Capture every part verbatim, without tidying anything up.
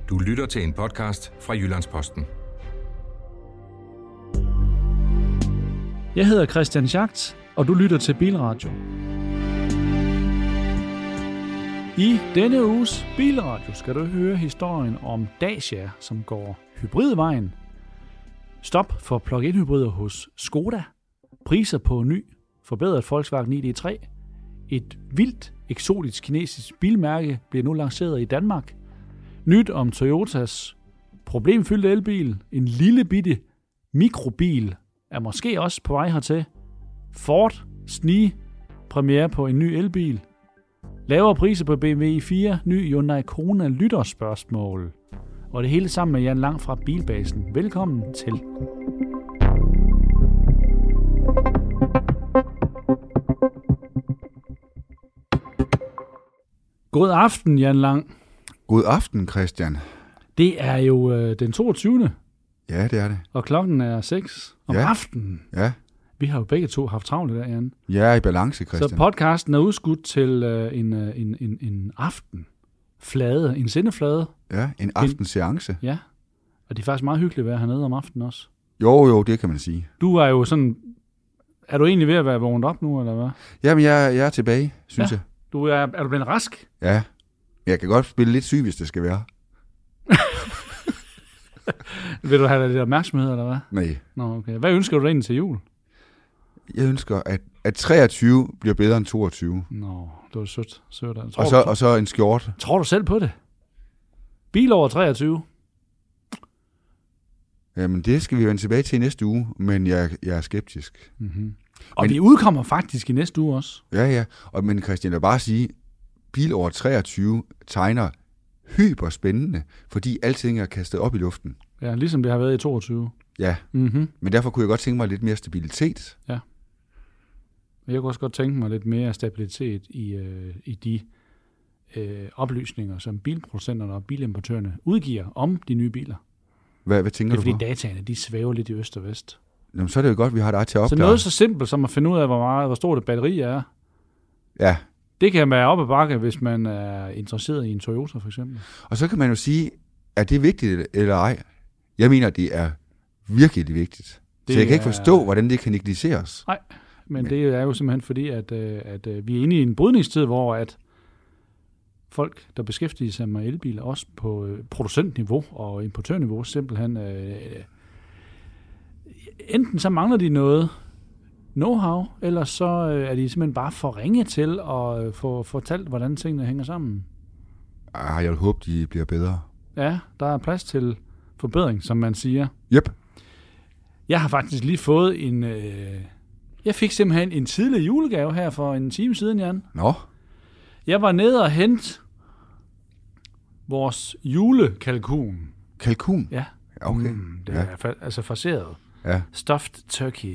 Du lytter til en podcast fra Jyllands-Posten. Jeg hedder Christian Schacht, og du lytter til Bilradio. I denne uges Bilradio skal du høre historien om Dacia, som går hybridvejen. Stop for plug-in hybrider hos Skoda. Priser på ny forbedret Volkswagen i D tre. Et vildt eksotisk kinesisk bilmærke bliver nu lanceret i Danmark. Nyt om Toyotas problemfyldte elbil. En lille bitte mikrobil er måske også på vej hertil. Ford snige premiere på en ny elbil. Lavere priser på B M W i fire. Ny Hyundai Kona lytterspørgsmål. Og det hele sammen med Jan Lang fra Bilbasen. Velkommen til. God aften, Jan Lang. God aften, Christian. Det er jo øh, den toogtyvende Ja, det er det. Og klokken er seks om ja. aftenen. Ja. Vi har jo begge to haft travlt i dag, Jan. Jeg er i balance, Christian. Så podcasten er udskudt til øh, en, øh, en, en, en aften. Flade, en sendeflade. Ja, en aftenseance. Ja, og det er faktisk meget hyggeligt at være hernede om aftenen også. Jo, jo, det kan man sige. Du er jo sådan... Er du egentlig ved at være vågnet op nu, eller hvad? Jamen, jeg, jeg er tilbage, synes ja. jeg. Du er, er du blevet rask? Ja. Jeg kan godt spille lidt syg, hvis det skal være. Vil du have lidt opmærksomhed, eller hvad? Nej. Nå, okay. Hvad ønsker du dig egentlig til jul? Jeg ønsker, at, at treogtyve bliver bedre end toogtyve. Nå, det var sødt. sødt. Tror og, så, du, og så en skjorte. Tror du selv på det? Bil over treogtyve? Jamen, det skal vi vende tilbage til i næste uge, men jeg, jeg er skeptisk. Mm-hmm. Og men, vi udkommer faktisk i næste uge også. Ja, ja. Og, men Christian, jeg vil bare sige, bil over treogtyve tegner hyper spændende, fordi alting er kastet op i luften. Ja, ligesom det har været i toogtyve. Ja, mm-hmm. Men derfor kunne jeg godt tænke mig lidt mere stabilitet. Ja. Jeg kunne også godt tænke mig lidt mere stabilitet i, øh, i de øh, oplysninger, som bilproducenterne og bilimportørerne udgiver om de nye biler. Hvad, hvad tænker du på? Det er fordi dataene, de svæver lidt i øst og vest. Jamen, så er det jo godt, vi har dig til at opklare. Så noget så simpelt som at finde ud af, hvor, meget, hvor stort et batteri er. Ja. Det kan være op ad bakke, hvis man er interesseret i en Toyota for eksempel. Og så kan man jo sige, er det vigtigt eller ej? Jeg mener, det er virkelig vigtigt. Det så jeg kan ikke forstå, hvordan det kan negligeres. Nej, men, men det er jo simpelthen fordi, at, at, at vi er inde i en brydningstid, hvor at folk, der beskæftiger sig med elbiler, også på producentniveau og importørniveau, simpelthen øh, enten så mangler de noget know-how, eller så er de simpelthen bare for ringe til at få fortalt, hvordan tingene hænger sammen. Ah, jeg vil håbe, de bliver bedre. Ja, der er plads til forbedring, som man siger. Yep. Jeg har faktisk lige fået en... Øh, jeg fik simpelthen en tidlig julegave her for en time siden, Jan. Nå. Jeg var nede og hente vores julekalkun. Kalkun? Ja. Okay. Mm, det ja. er fa- altså farceret. Ja. Stuffed turkey.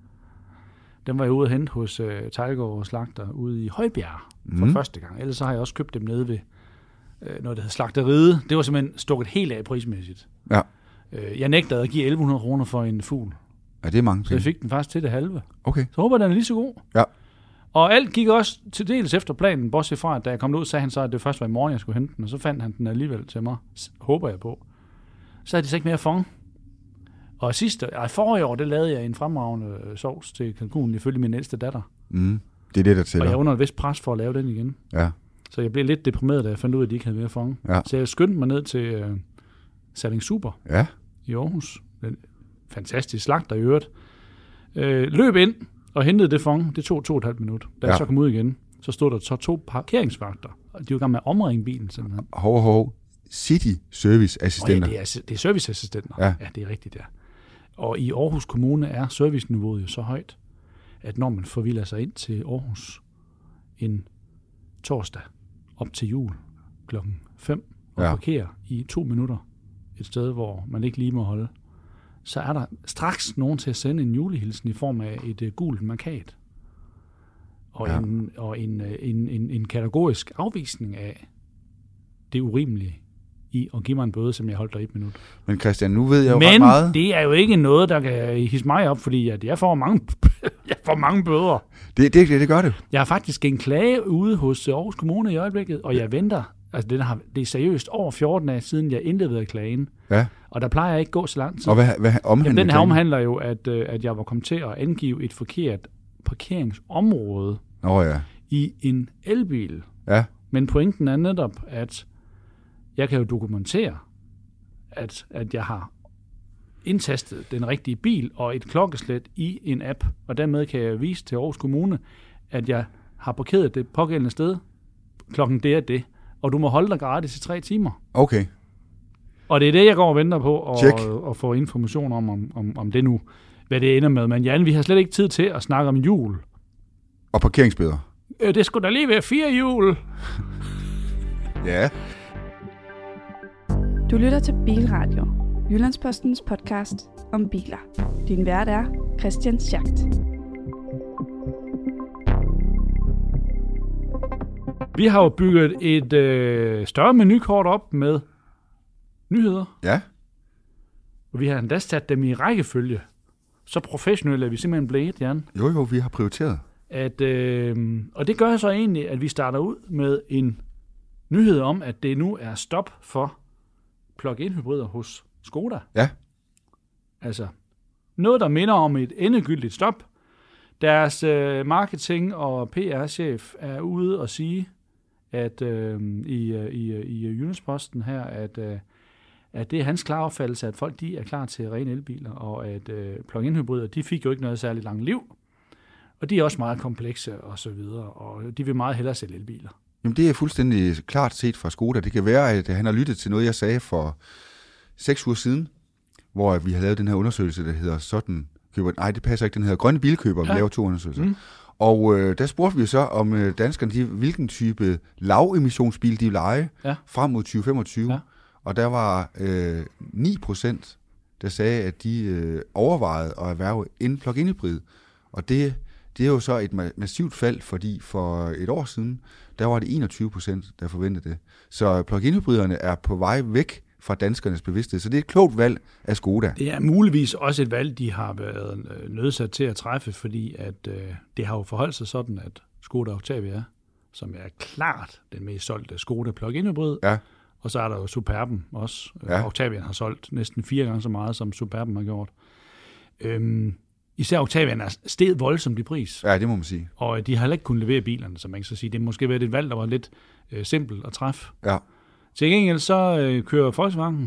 Den var jeg ude at hente hos uh, Teglgaard Slagter ude i Højbjerg for mm. første gang. Ellers så har jeg også købt dem nede ved uh, noget, der hedder Slagteriet. Det var simpelthen stukket helt af prismæssigt. Ja. Uh, jeg nægtede at give elleve hundrede kroner for en fugl. Ja, det er mange penge. Så jeg fik den faktisk til det halve. Okay. Så håber den er lige så god. Ja. Og alt gik også til dels efter planen, bortset fra, at da jeg kom ud, sagde han så, at det først var i morgen, jeg skulle hente den, og så fandt han den alligevel til mig. Håber jeg på. Så havde de så ikke mere fong. Og sidste, ej, forrige år, det lavede jeg en fremragende sovs til kalkunen, ifølge min ældste datter. Mm. Det er det, der tæller. Og jeg er under et vist pres for at lave den igen. Ja. Så jeg blev lidt deprimeret, da jeg fandt ud af, at de ikke havde mere fong. Ja. Så jeg skyndte mig ned til uh, Salling Super ja. i Aarhus. Den fantastisk slagter i øvrigt. Øh, løb ind og hentede det fong. Det tog to og et halvt minut. Da ja. jeg så kom ud igen, så stod der så to parkeringsvagter. Og de var i gang med at omringe bilen simpelthen. Hov, hov. City Service-assistenter. Oh, ja, det er, det er serviceassistenter. Ja. ja, det er rigtigt, ja. Og i Aarhus Kommune er serviceniveauet jo så højt, at når man forvilder sig ind til Aarhus en torsdag op til jul klokken fem og ja. parkerer i to minutter et sted, hvor man ikke lige må holde, så er der straks nogen til at sende en julehilsen i form af et uh, gult markat. Og, ja. en, og en, en, en, en kategorisk afvisning af det urimelige i at give mig en bøde, som jeg holdt der et minut. Men Christian, nu ved jeg jo Men ret meget. Men det er jo ikke noget, der kan hisse mig op, fordi at jeg får mange, jeg får mange bøder. Det, det, det gør det. Jeg har faktisk en klage ude hos Aarhus Kommune i øjeblikket, og jeg venter Altså, den har, det er seriøst over fjorten år siden, jeg indleverede klagen. Ja. Og der plejer jeg ikke gå så lang tid. Og hvad, hvad omhandler Jamen, den her klagen? omhandler jo, at, at jeg var kommet til at angive et forkert parkeringsområde Nå ja. i en elbil. Ja. Men pointen er netop, at jeg kan jo dokumentere, at, at jeg har indtastet den rigtige bil og et klokkeslæt i en app, og dermed kan jeg vise til Aarhus Kommune, at jeg har parkeret det pågældende sted. Klokken det er det. Og du må holde dig gratis i tre timer. Okay. Og det er det, jeg går og venter på, og, Check. og, og få information om, om, om, om det nu, hvad det ender med. Men Jan, vi har slet ikke tid til at snakke om jul. Og parkeringsbøder. Øh, det skulle da lige være fire jul. Ja. Du lytter til Bilradio, Jyllandspostens podcast om biler. Din vært er Christian Schacht. Vi har jo bygget et øh, større menukort op med nyheder, Ja. og vi har endda sat dem i rækkefølge. Så professionelle er vi simpelthen blevet, Jan. Jo, jo, vi har prioriteret. At, øh, og det gør så egentlig, at vi starter ud med en nyhed om, at det nu er stop for plug-in hybrider hos Skoda. Ja. Altså noget, der minder om et endegyldigt stop. Deres øh, marketing- og P R-chef er ude og sige, at øh, i, i, i Jyllandsposten her, at, øh, at det er hans klare opfattelse, at folk de er klar til rene elbiler, og at øh, plug-in hybrider, de fik jo ikke noget særligt langt liv, og de er også meget komplekse og så videre, og de vil meget hellere sælge elbiler. Jamen, det er fuldstændig klart set fra Skoda. Det kan være, at han har lyttet til noget, jeg sagde for seks uger siden, hvor vi har lavet den her undersøgelse, der hedder sådan køber... Nej, det passer ikke. Den hedder Grønne Bilkøber. Ja. Vi laver to undersøgelser. Mm. Og øh, der spurgte vi så, om øh, danskerne, de, hvilken type lavemissionsbil de vil eje ja. frem mod tyve femogtyve. Ja. Og der var øh, ni procent, der sagde, at de øh, overvejede at erhverve en plug-in hybrid. Og det, det er jo så et massivt fald, fordi for et år siden, der var det enogtyve procent, der forventede det. Så plug-in hybriderne er på vej væk fra danskernes bevidsthed. Så det er et klogt valg af Skoda. Det er muligvis også et valg, de har været nødsat til at træffe, fordi at, øh, det har jo forholdt sig sådan, at Skoda Octavia, som er klart den mest solgte Skoda plug-in hybrid, ja. Og så er der jo Superben også. Ja. Octavian har solgt næsten fire gange så meget, som Superben har gjort. Øhm, især Octavian er steget voldsomt i pris. Ja, det må man sige. Og de har heller ikke kunnet levere bilerne, som man kan så sige. Det er måske været et valg, der var lidt øh, simpelt at træffe. Ja. Til gengæld så øh, kører Volkswagen,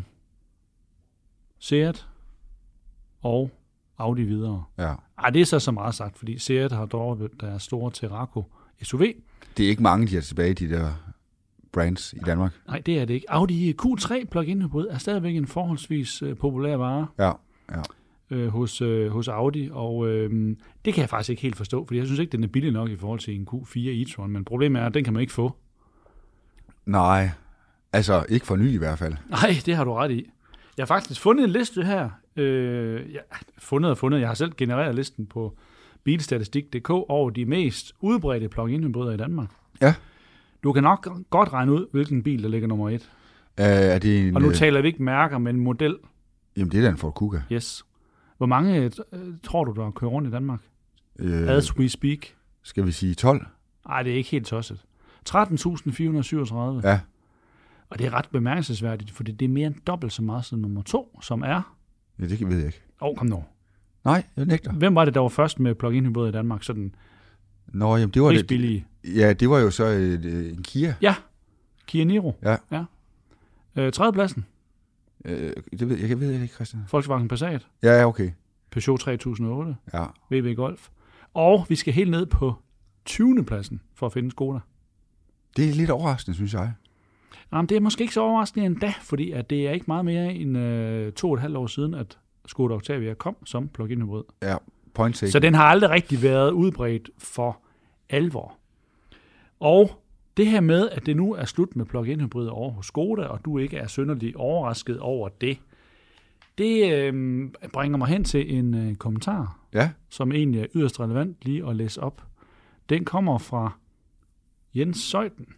Seat og Audi videre. Ja. Ej, det er så så meget sagt, fordi Seat har droppet deres store Terraco S U V. Det er ikke mange, de er tilbage, de der brands i Danmark. Nej, det er det ikke. Audi Q tre plug-in hybrid er stadigvæk en forholdsvis øh, populær vare ja, ja. Øh, hos, øh, hos Audi, og øh, det kan jeg faktisk ikke helt forstå, fordi jeg synes ikke, den er billig nok i forhold til en Q fire e-tron, men problemet er, at den kan man ikke få. Nej, altså ikke for ny i hvert fald. Nej, det har du ret i. Jeg har faktisk fundet en liste her. Øh, ja, fundet og fundet. Jeg har selv genereret listen på bilstatistik punktum d k over de mest udbredte plug-in hybrider i Danmark. Ja. Du kan nok godt regne ud, hvilken bil, der ligger nummer et. Uh, er det en, og nu taler vi ikke mærker, men model. Jamen, det er da en Ford Kuga. Yes. Hvor mange uh, tror du, der kører rundt i Danmark? Uh, As we speak. Skal vi sige tolv? Nej, det er ikke helt tosset. tretten tusind fire hundrede syvogtredive. Ja. Og det er ret bemærkelsesværdigt, fordi det er mere end dobbelt så meget som nummer to, som er... Ja, det ved jeg ikke. Åh, oh, kom nu. Nej, jeg nægter. Hvem var det, der var først med plug-in hybrid i Danmark? Sådan Nå, jamen det var prisbillige. Det, ja, det var jo så et, en Kia. Ja, Kia Niro. Ja. ja. Øh, tredjepladsen. Øh, det ved jeg, jeg ved ikke, Christian. Volkswagen Passat. Ja, okay. Peugeot tre tusind og otte. Ja. V W Golf. Og vi skal helt ned på tyvende pladsen for at finde Skoda. Det er lidt overraskende, synes jeg. Jamen, det er måske ikke så overraskende endda, fordi at det er ikke meget mere end øh, to og et halvt år siden, at Skoda Octavia kom som plug-in hybrid. Ja, point taken. Så den har aldrig rigtig været udbredt for alvor. Og det her med, at det nu er slut med plug-in hybrider over hos Skoda, og du ikke er synderligt overrasket over det, det øh, bringer mig hen til en øh, kommentar, ja. som egentlig er yderst relevant lige at læse op. Den kommer fra Jens Søjden.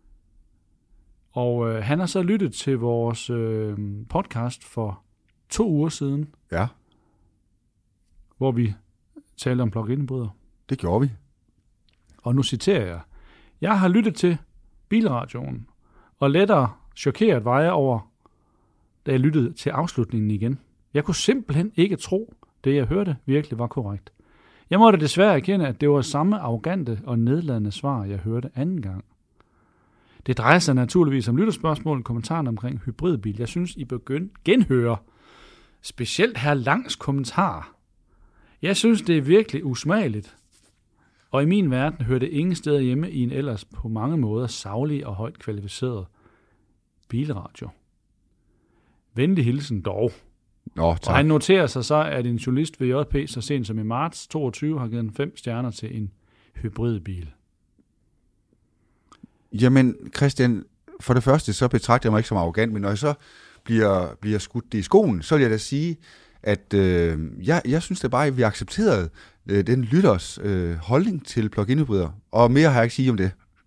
Og øh, han har så lyttet til vores øh, podcast for to uger siden. Ja. Hvor vi talte om plug-in hybrider. Det gjorde vi. Og nu citerer jeg. Jeg har lyttet til Bilradioen, og lettere chokeret var jeg over, da jeg lyttede til afslutningen igen. Jeg kunne simpelthen ikke tro, det jeg hørte virkelig var korrekt. Jeg måtte desværre erkende, at det var samme arrogante og nedladende svar, jeg hørte anden gang. Det drejer sig naturligvis om lytterspørgsmål og kommentaren omkring hybridbil. Jeg synes, I bør genhøre specielt her langs kommentar. Jeg synes, det er virkelig usmageligt. Og i min verden hører det ingen steder hjemme i en ellers på mange måder saglig og højt kvalificeret bilradio. Venlig hilsen dog. Nå, og han noterer sig så, at en journalist ved J P så sent som i marts toogtyve har givet fem stjerner til en hybridbil. Jamen, Christian, for det første, så betragter jeg mig ikke som arrogant, men når jeg så bliver, bliver skudt det i skoen, så vil jeg da sige, at øh, jeg, jeg synes da bare, at vi har accepteret øh, den lytters øh, holdning til plug-in hybrider, og mere har jeg ikke sige om det.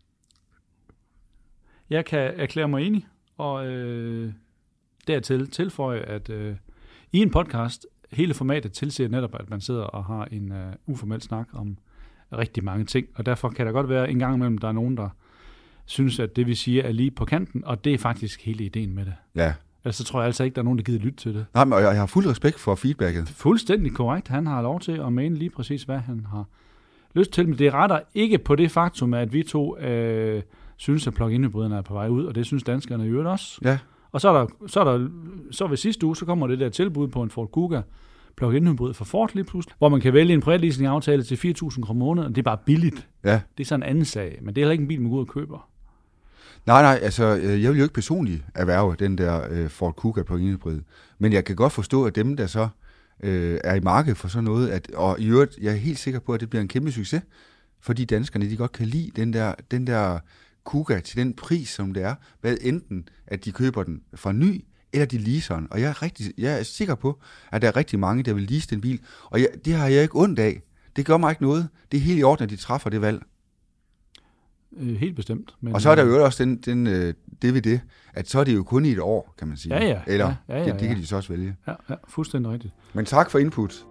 Jeg kan erklære mig enig, og øh, dertil tilføje, at øh, i en podcast, hele formatet tilsiger netop, at man sidder og har en øh, uformel snak om rigtig mange ting, og derfor kan der godt være en gang imellem, der er nogen, der synes, at det vi siger er lige på kanten, og det er faktisk hele ideen med det. Ja. Ellers så tror jeg altså ikke, der er nogen, der gider lytte til det. Nej, men jeg har fuld respekt for feedbacket. Fuldstændig korrekt. Han har lov til at mene lige præcis, hvad han har lyst til, men det retter ikke på det faktum, at vi to øh, synes, at plug-in hybriderne er på vej ud, og det synes danskerne i øvrigt også. Ja. Og så er der, så er der, så ved sidste uge, så kommer det der tilbud på en Ford Kuga plug-in hybrid for Ford lige pludselig, hvor man kan vælge en privatleasing-aftale til fire tusind kroner om måneden, og det er bare billigt. Ja. Det er sådan en anden sag, men det er heller ikke en bil, man går ud og køber. Nej, nej, altså, jeg vil jo ikke personligt erhverve den der øh, Ford Kuga plug-in hybrid, men jeg kan godt forstå, at dem, der så øh, er i markedet for sådan noget, at, og i øvrigt, jeg er helt sikker på, at det bliver en kæmpe succes, fordi danskerne, de godt kan lide den der, den der Kuga til den pris, som det er, hvad enten, at de køber den fra ny, eller de leaser den. Og jeg er, rigtig, jeg er sikker på, at der er rigtig mange, der vil lease den bil, og jeg, det har jeg ikke ondt af. Det gør mig ikke noget. Det er helt i orden, at de træffer det valg. Øh, helt bestemt. Men, og så er der jo også den, den, øh, det ved det, at så er det jo kun i et år, kan man sige. Ja, ja. Eller ja, ja, ja, det, det kan de så også vælge. Ja, ja, fuldstændig rigtigt. Men tak for input.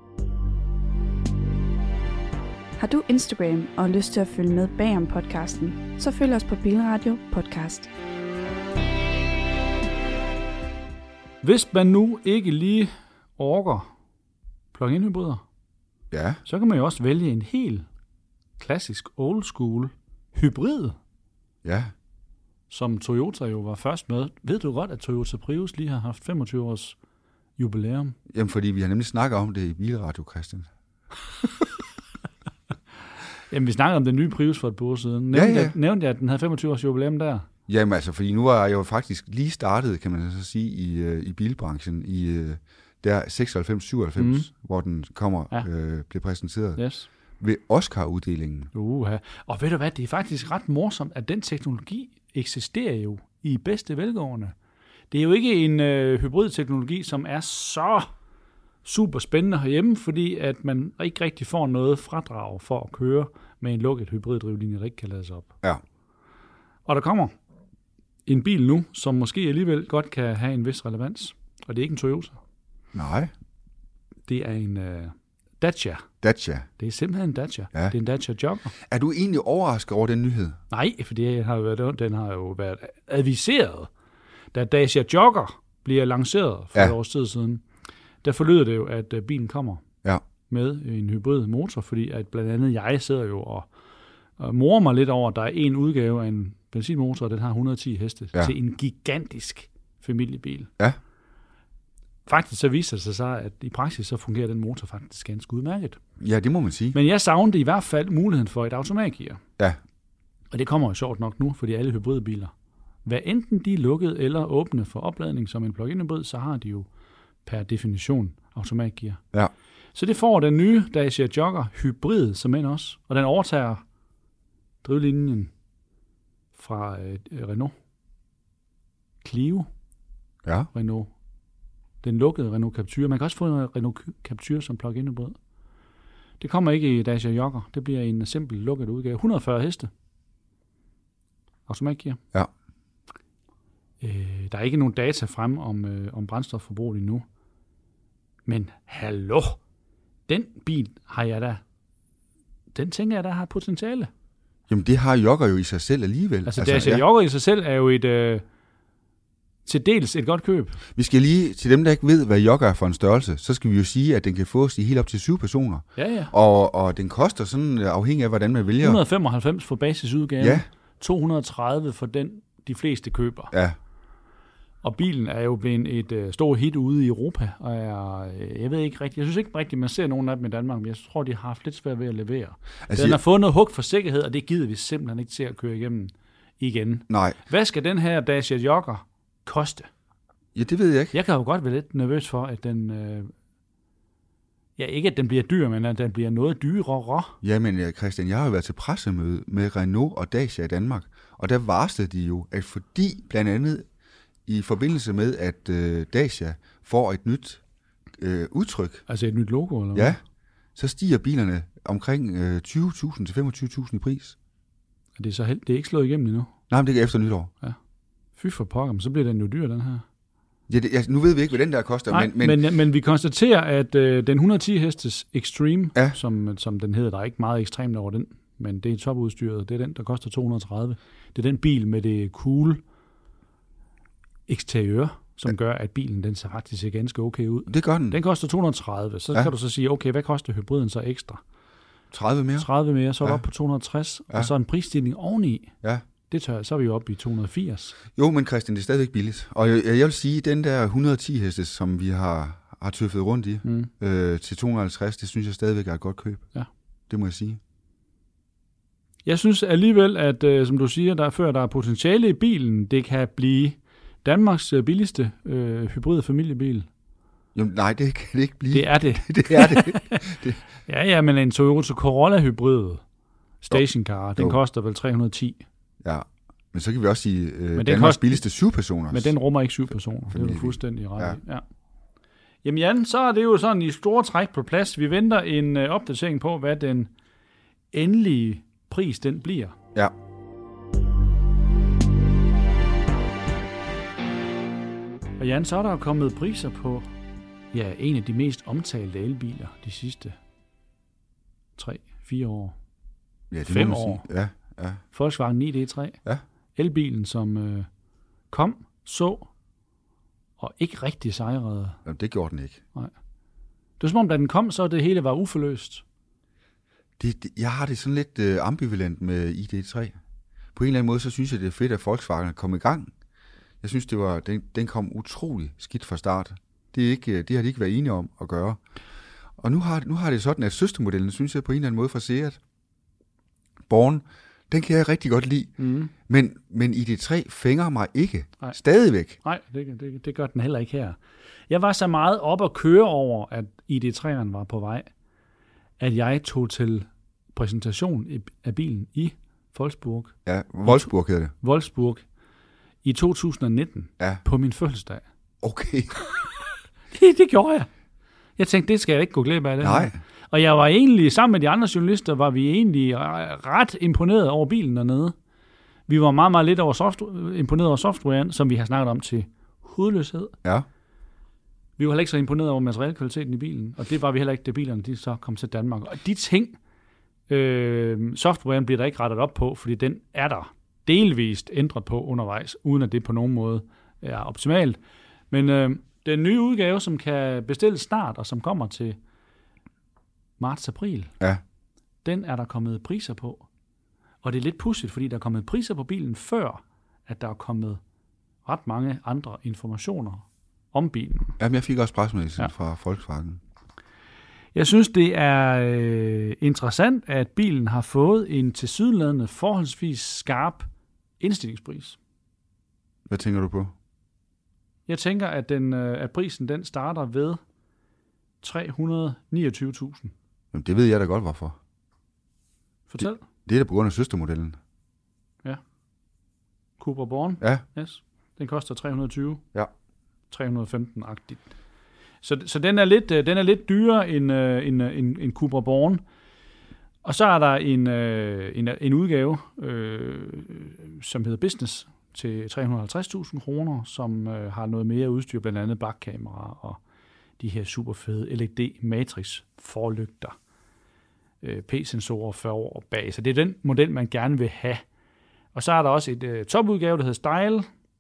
Har du Instagram og lyst til at følge med bag om podcasten, så følg os på Bilradio Podcast. Hvis man nu ikke lige orker plug-in hybrider, ja. så kan man jo også vælge en helt klassisk old school hybrid, ja. som Toyota jo var først med. Ved du godt, at Toyota Prius lige har haft femogtyve års jubilæum? Jamen, fordi vi har nemlig snakket om det i Bilradio, Christian. Jamen, vi snakkede om den nye Prius for et par år siden. Nævnte, ja, ja. Jeg, nævnte jeg, at den havde femogtyve års jubilæum der? Jamen altså, fordi nu er jeg jo faktisk lige startet, kan man så sige, i, uh, i bilbranchen, i uh, der seksoghalvfems syvoghalvfems, mm. hvor den kommer, ja. øh, bliver præsenteret yes. ved Oscar-uddelingen. Uh-huh. Og ved du hvad, det er faktisk ret morsomt, at den teknologi eksisterer jo i bedste velgående. Det er jo ikke en øh, hybridteknologi, som er så super spændende herhjemme, fordi at man ikke rigtig får noget fradrag for at køre med en lukket hybriddrivlinje, der ikke kan lades op. Ja. Og der kommer en bil nu, som måske alligevel godt kan have en vis relevans. Og det er ikke en Toyota. Nej. Det er en uh, Dacia. Dacia. Det er simpelthen en Dacia. Ja. Det er en Dacia Jogger. Er du egentlig overrasket over den nyhed? Nej, for det har jo været, den har jo været adviseret. Da Dacia Jogger bliver lanceret for ja. et års tid siden, der forlyder det jo, at bilen kommer ja. med en hybrid motor, fordi at blandt andet jeg sidder jo og, og morer mig lidt over, at der er en udgave af en benzinmotor, og den har et hundrede og ti heste ja. til en gigantisk familiebil. Ja. Faktisk så viser det sig, at i praksis så fungerer den motor faktisk ganske udmærket. Ja, det må man sige. Men jeg savnede i hvert fald muligheden for et automatgear. Ja. Og det kommer jo sjovt nok nu, fordi alle hybridbiler, hvad enten de er lukket eller åbne for opladning som en plug-in hybrid, så har de jo per definition automatgear. Ja. Så det får den nye Dacia Jogger hybrid som end også, og den overtager drivlinjen fra øh, Renault Clio. Ja. Renault. Den lukkede Renault Captur. Man kan også få en Renault Captur som plug-in hybrid. Det kommer ikke i Dacia Jogger. Det bliver en simpel lukket udgave. et hundrede og fyrre heste. Automatgear. Ja. Øh, der er ikke nogen data frem om, øh, om brændstofforbruget endnu. Men hallo, den bil har jeg da, den tænker jeg, der har potentiale. Jamen det har Jogger jo i sig selv alligevel. Altså, altså Dacia ja. Jogger i sig selv er jo et, øh, til dels et godt køb. Vi skal lige, til dem, der ikke ved, hvad jogger er for en størrelse, så skal vi jo sige, at den kan fås i helt op til syv personer. Ja, ja. Og, og den koster sådan, afhængig af, hvordan man vælger. et hundrede og femoghalvfems for basisudgaven. Ja. to hundrede og tredive for den, de fleste køber. Ja. Og bilen er jo blevet et øh, stort hit ude i Europa, og er, øh, jeg ved ikke rigtigt, jeg synes ikke rigtigt, man ser nogen af dem i Danmark, men jeg tror, de har haft lidt svært ved at levere. Altså, den har fået noget hug for sikkerhed, og det gider vi simpelthen ikke til at køre igennem igen. Nej. Hvad skal den her Dacia Jogger koste? Ja, det ved jeg ikke. Jeg kan jo godt være lidt nervøs for, at den... Øh, ja, ikke at den bliver dyr, men at den bliver noget dyrere. Jamen, Christian, jeg har jo været til pressemøde med Renault og Dacia i Danmark, og der varslede de jo, at fordi blandt andet i forbindelse med, at øh, Dacia får et nyt øh, udtryk. Altså et nyt logo, eller hvad? Ja, så stiger bilerne omkring øh, tyve tusind til femogtyve tusind i pris. Er det, så held, det er ikke slået igennem endnu? Nej, men det er efter nytår. Ja. Fy for pokker, men så bliver den jo dyr, den her. Ja, det, ja, nu ved vi ikke, hvad den der koster. Nej, men, men, men, men vi konstaterer, at øh, den hundrede og ti hestes Extreme, ja. som, som den hedder, der er ikke meget ekstremt over den, men det er topudstyret, det er den, der koster to hundrede og tredive. Det er den bil med det cool eksteriør, som ja. gør, at bilen den ser faktisk ser ganske okay ud. Det gør den. Den koster to hundrede og tredive, så ja. kan du så sige, okay, hvad koster hybriden så ekstra? tredive mere. tredive mere, så er ja. du oppe på to hundrede og tres, ja. og så en prisstigning oveni. Ja. Det tør, så er vi jo oppe i to hundrede og firs. Jo, men Christian, det er stadigvæk billigt. Og jeg, jeg vil sige, den der hundrede og ti hestes, som vi har, har tøffet rundt i, mm. øh, til to hundrede og halvtreds, det synes jeg stadigvæk er et godt køb. Ja. Det må jeg sige. Jeg synes alligevel, at øh, som du siger, der før der er potentiale i bilen, det kan blive Danmarks billigste øh, hybrid familiebil. Jo, nej, det kan det ikke blive. Det er det. det er det. det. Ja, ja, men en Toyota Corolla hybrid stationcar, den jo. koster vel tre hundrede og ti. Ja, men så kan vi også sige øh, men Danmarks koster, billigste syv personer. Men den rummer ikke syv personer. Det er du fuldstændig ret ja. i. Ja. Jamen Jan, så er det jo sådan i store træk på plads. Vi venter en øh, opdatering på, hvad den endelige pris den bliver. Ja. Og Jan, så er der jo kommet priser på ja, en af de mest omtalte elbiler de sidste tre, fire år. Ja, det Fem må år. Sige. Ja, ja. Volkswagen ni D tre. Ja. Elbilen, som øh, kom, så, og ikke rigtig sejrede. Jamen, det gjorde den ikke. Nej. Det var som om, da den kom, så det hele var uforløst. Det, det, jeg har det sådan lidt øh, ambivalent med I D tre. På en eller anden måde, så synes jeg, det er fedt, at Volkswagen er kommet i gang. Jeg synes, det var, den, den kom utrolig skidt fra start. Det, er ikke, det har de ikke været enige om at gøre. Og nu har, nu har det sådan, at søstermodellen, synes jeg på en eller anden måde fra Seat, Born, den kan jeg rigtig godt lide. Mm. Men, men I D tre fænger mig ikke. Nej. Stadigvæk. Nej, det, det, det gør den heller ikke her. Jeg var så meget op at køre over, at I D tre'eren var på vej, at jeg tog til præsentation af bilen i Wolfsburg. Ja, Wolfsburg hedder det. Wolfsburg i to tusind og nitten ja. På min fødselsdag. Okay. det, det gjorde jeg. Jeg tænkte, det skal jeg ikke gå glip af det. Nej. Og jeg var egentlig, sammen med de andre journalister, var vi egentlig ret imponeret over bilen dernede. Vi var meget, meget lidt over software, imponeret over softwaren, som vi har snakket om til hudløshed. Ja. Vi var heller ikke så imponeret over materialkvaliteten i bilen, og det var vi heller ikke, da bilerne de så kom til Danmark. Og de ting, øh, softwaren bliver der ikke rettet op på, fordi den er der delvist ændret på undervejs, uden at det på nogen måde er optimalt. Men øh, den nye udgave, som kan bestilles snart, og som kommer til marts-april, ja. den er der kommet priser på. Og det er lidt pudsigt, fordi der er kommet priser på bilen, før at der er kommet ret mange andre informationer om bilen. Jamen, jeg fik også pressemeddelelsen ja. fra Volkswagen. Jeg synes, det er øh, interessant, at bilen har fået en tilsyneladende forholdsvis skarp indstillingspris. Hvad tænker du på? Jeg tænker, at, den, øh, at prisen den starter ved tre hundrede og niogtyve tusind. Jamen, det ved jeg da godt, hvorfor. Fortæl. Det, det er da på grund af søstermodellen. Ja. Cupra Born. Ja. Yes. Den koster tre hundrede og tyve. Ja. tre hundrede og femten-agtigt. Så, så den, er lidt, den er lidt dyrere end, end, end, end Cupra Born. Og så er der en, en, en udgave, øh, som hedder Business, til tre hundrede og halvtreds tusind kroner, som øh, har noget mere udstyr, blandt andet bakkamera og de her super fede L E D Matrix forlygter, øh, P-sensorer fyrre år bag. Så det er den model, man gerne vil have. Og så er der også et øh, topudgave, der hedder Style,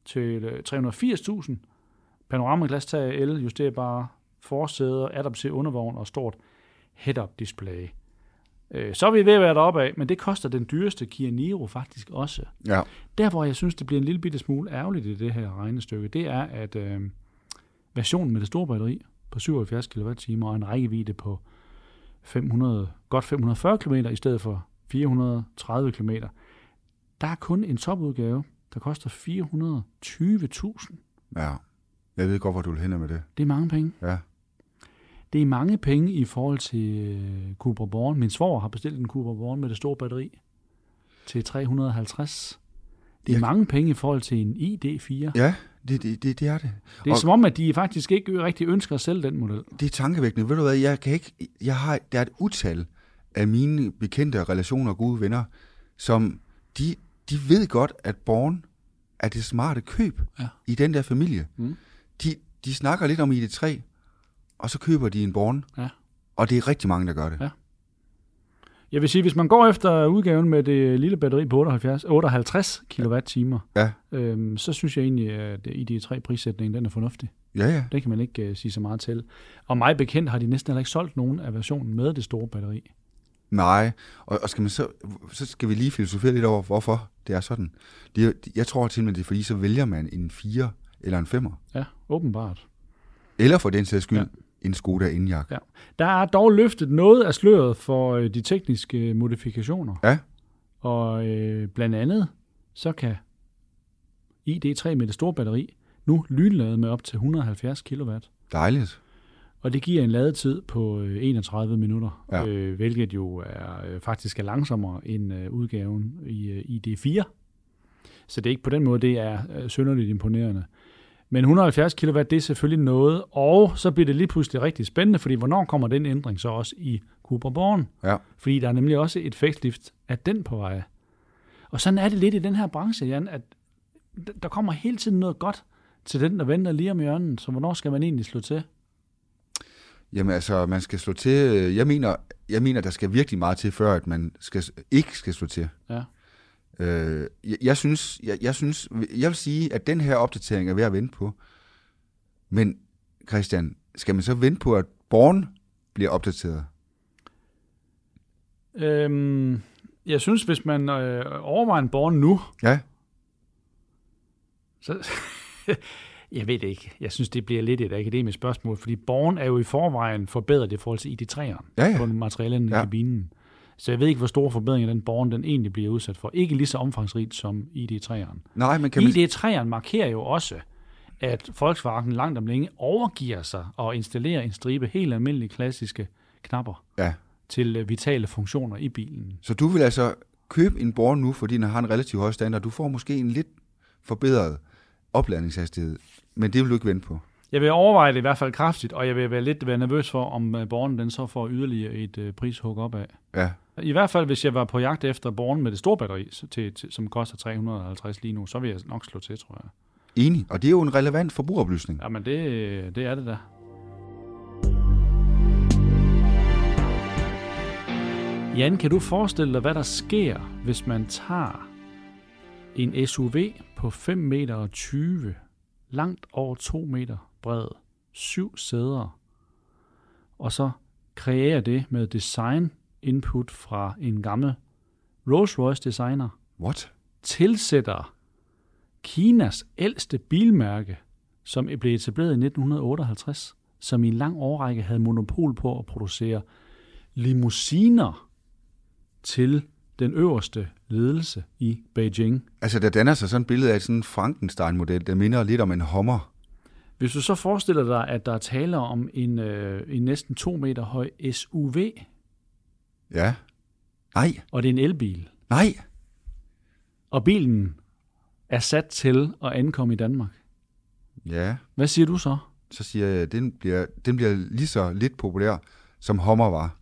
til tre hundrede og firs tusind. Panoramaglas-tag, el, justerbare forsæder, adaptiv undervogn og stort head-up display. Så er vi ved at være deroppe af, men det koster den dyreste Kia Niro faktisk også. Ja. Der, hvor jeg synes, det bliver en lille bitte smule ærgerligt i det her regnestykke, det er, at øh, versionen med det store batteri på syvoghalvfjerds kilowatt-timer og en rækkevidde på fem hundrede, godt fem hundrede og fyrre kilometer i stedet for fire hundrede og tredive kilometer, der er kun en topudgave, der koster fire hundrede og tyve tusind. Ja, jeg ved godt, hvor du vil hen med det. Det er mange penge. Ja. Det er mange penge i forhold til Cupra Born. Min svoger har bestilt en Cupra Born med det store batteri til tre hundrede og halvtreds. Det er jeg... mange penge i forhold til en I D fire. Ja, det, det, det, det er det. Det er og... som om, at de faktisk ikke rigtig ønsker at sælge den model. Det er tankevækkende. Ved du hvad, jeg kan ikke... Jeg har, der er et utal af mine bekendte relationer og gode venner, som de, de ved godt, at Born er det smarte køb ja. i den der familie. Mm. De, de snakker lidt om I D tre, og så køber de en Born. Ja. Og det er rigtig mange, der gør det. Ja. Jeg vil sige, hvis man går efter udgaven med det lille batteri på otteoghalvfjerds, otteoghalvtreds kilowatt-timer, ja. øhm, så synes jeg egentlig, at I D tre-prissætningen den er fornuftig. Ja, ja. Det kan man ikke uh, sige så meget til. Og mig bekendt har de næsten heller ikke solgt nogen af versionen med det store batteri. Nej, og, og skal man så, så skal vi lige filosofere lidt over, hvorfor det er sådan. Det, jeg tror til, at det er fordi, så vælger man en fire eller en femmer. Ja, åbenbart. Eller for den sags skyld, ja. en Skoda Enyaq. Ja. Der er dog løftet noget af sløret for øh, de tekniske modifikationer. Ja. Og øh, blandt andet, så kan I D tre med det store batteri nu lynlade med op til et hundrede og halvfjerds kilowatt. Dejligt. Og det giver en ladetid på øh, enogtredive minutter, ja. øh, hvilket jo er øh, faktisk er langsommere end øh, udgaven i øh, I D fire. Så det er ikke på den måde, det er øh, synderligt imponerende. Men et hundrede og halvfjerds kilowatt, det er selvfølgelig noget, og så bliver det lige pludselig rigtig spændende, fordi hvornår kommer den ændring så også i Cupra Born? Ja. Fordi der er nemlig også et facelift af den på vej. Og sådan er det lidt i den her branche, Jan, at der kommer hele tiden noget godt til den, der venter lige om hjørnet. Så hvornår skal man egentlig slå til? Jamen altså, man skal slå til. Jeg mener, jeg mener, der skal virkelig meget til, før at man skal, ikke skal slå til. Ja. Øh, jeg, jeg, synes, jeg, jeg synes, jeg vil sige, at den her opdatering er ved at vente på. Men Christian, skal man så vente på, at Born bliver opdateret? Øhm, jeg synes, hvis man øh, overvejer en Born nu, ja. så jeg ved det ikke. Jeg synes, det bliver lidt et akademisk spørgsmål, fordi Born er jo i forvejen forbedret i forhold til I D tre'eren ja, ja. på materialen ja. i kabinen. Så jeg ved ikke, hvor store forbedringer den Born den egentlig bliver udsat for. Ikke lige så omfangsrigt som I D tre'eren. Nej, men kan I man... D tre'eren markerer jo også, at Volkswagen langt om længe overgiver sig og installerer en stribe helt almindelige klassiske knapper ja. til vitale funktioner i bilen. Så du vil altså købe en Born nu, fordi den har en relativt høj standard. Du får måske en lidt forbedret opladningshastighed, men det vil du ikke vente på. Jeg vil overveje det i hvert fald kraftigt, og jeg vil være lidt være nervøs for, om Born den så får yderligere et uh, prishug op af. Ja. I hvert fald, hvis jeg var på jagt efter Born med det store batteri, til, til, som koster tre hundrede og halvtreds lige nu, så vil jeg nok slå til, tror jeg. Enig, og det er jo en relevant forbrugeroplysning. Jamen, det, det er det da. Jan, kan du forestille dig, hvad der sker, hvis man tager en S U V på fem meter og tyve, langt over to meter bred, syv sæder, og så kreerer det med design input fra en gammel Rolls-Royce designer. What? Tilsætter Kinas ældste bilmærke, som blev etableret i nitten otteoghalvtreds, som i en lang årrække havde monopol på at producere limousiner til den øverste ledelse i Beijing. Altså, der danner sig sådan et billede af sådan en Frankenstein-model, der minder lidt om en Hummer. Hvis du så forestiller dig, at der taler om en, øh, en næsten to meter høj S U V. Ja. Nej. Og det er en elbil. Nej. Og bilen er sat til at ankomme i Danmark. Ja. Hvad siger du så? Så siger jeg, at den bliver, den bliver lige så lidt populær, som Hummer var.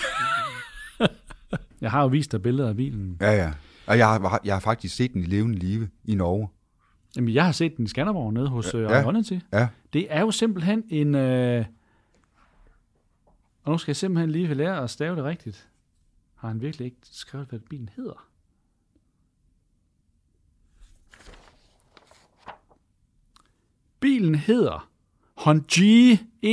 Jeg har jo vist dig billeder af bilen. Ja, ja. Og jeg har, jeg har faktisk set den i levende live i Norge. Jamen, jeg har set den i Skanderborg nede hos ja, ja. Ionity. Ja. Det er jo simpelthen en... Øh... Og nu skal jeg simpelthen lige lære at stave det rigtigt. Har han virkelig ikke skrevet, hvad bilen hedder? Bilen hedder Honji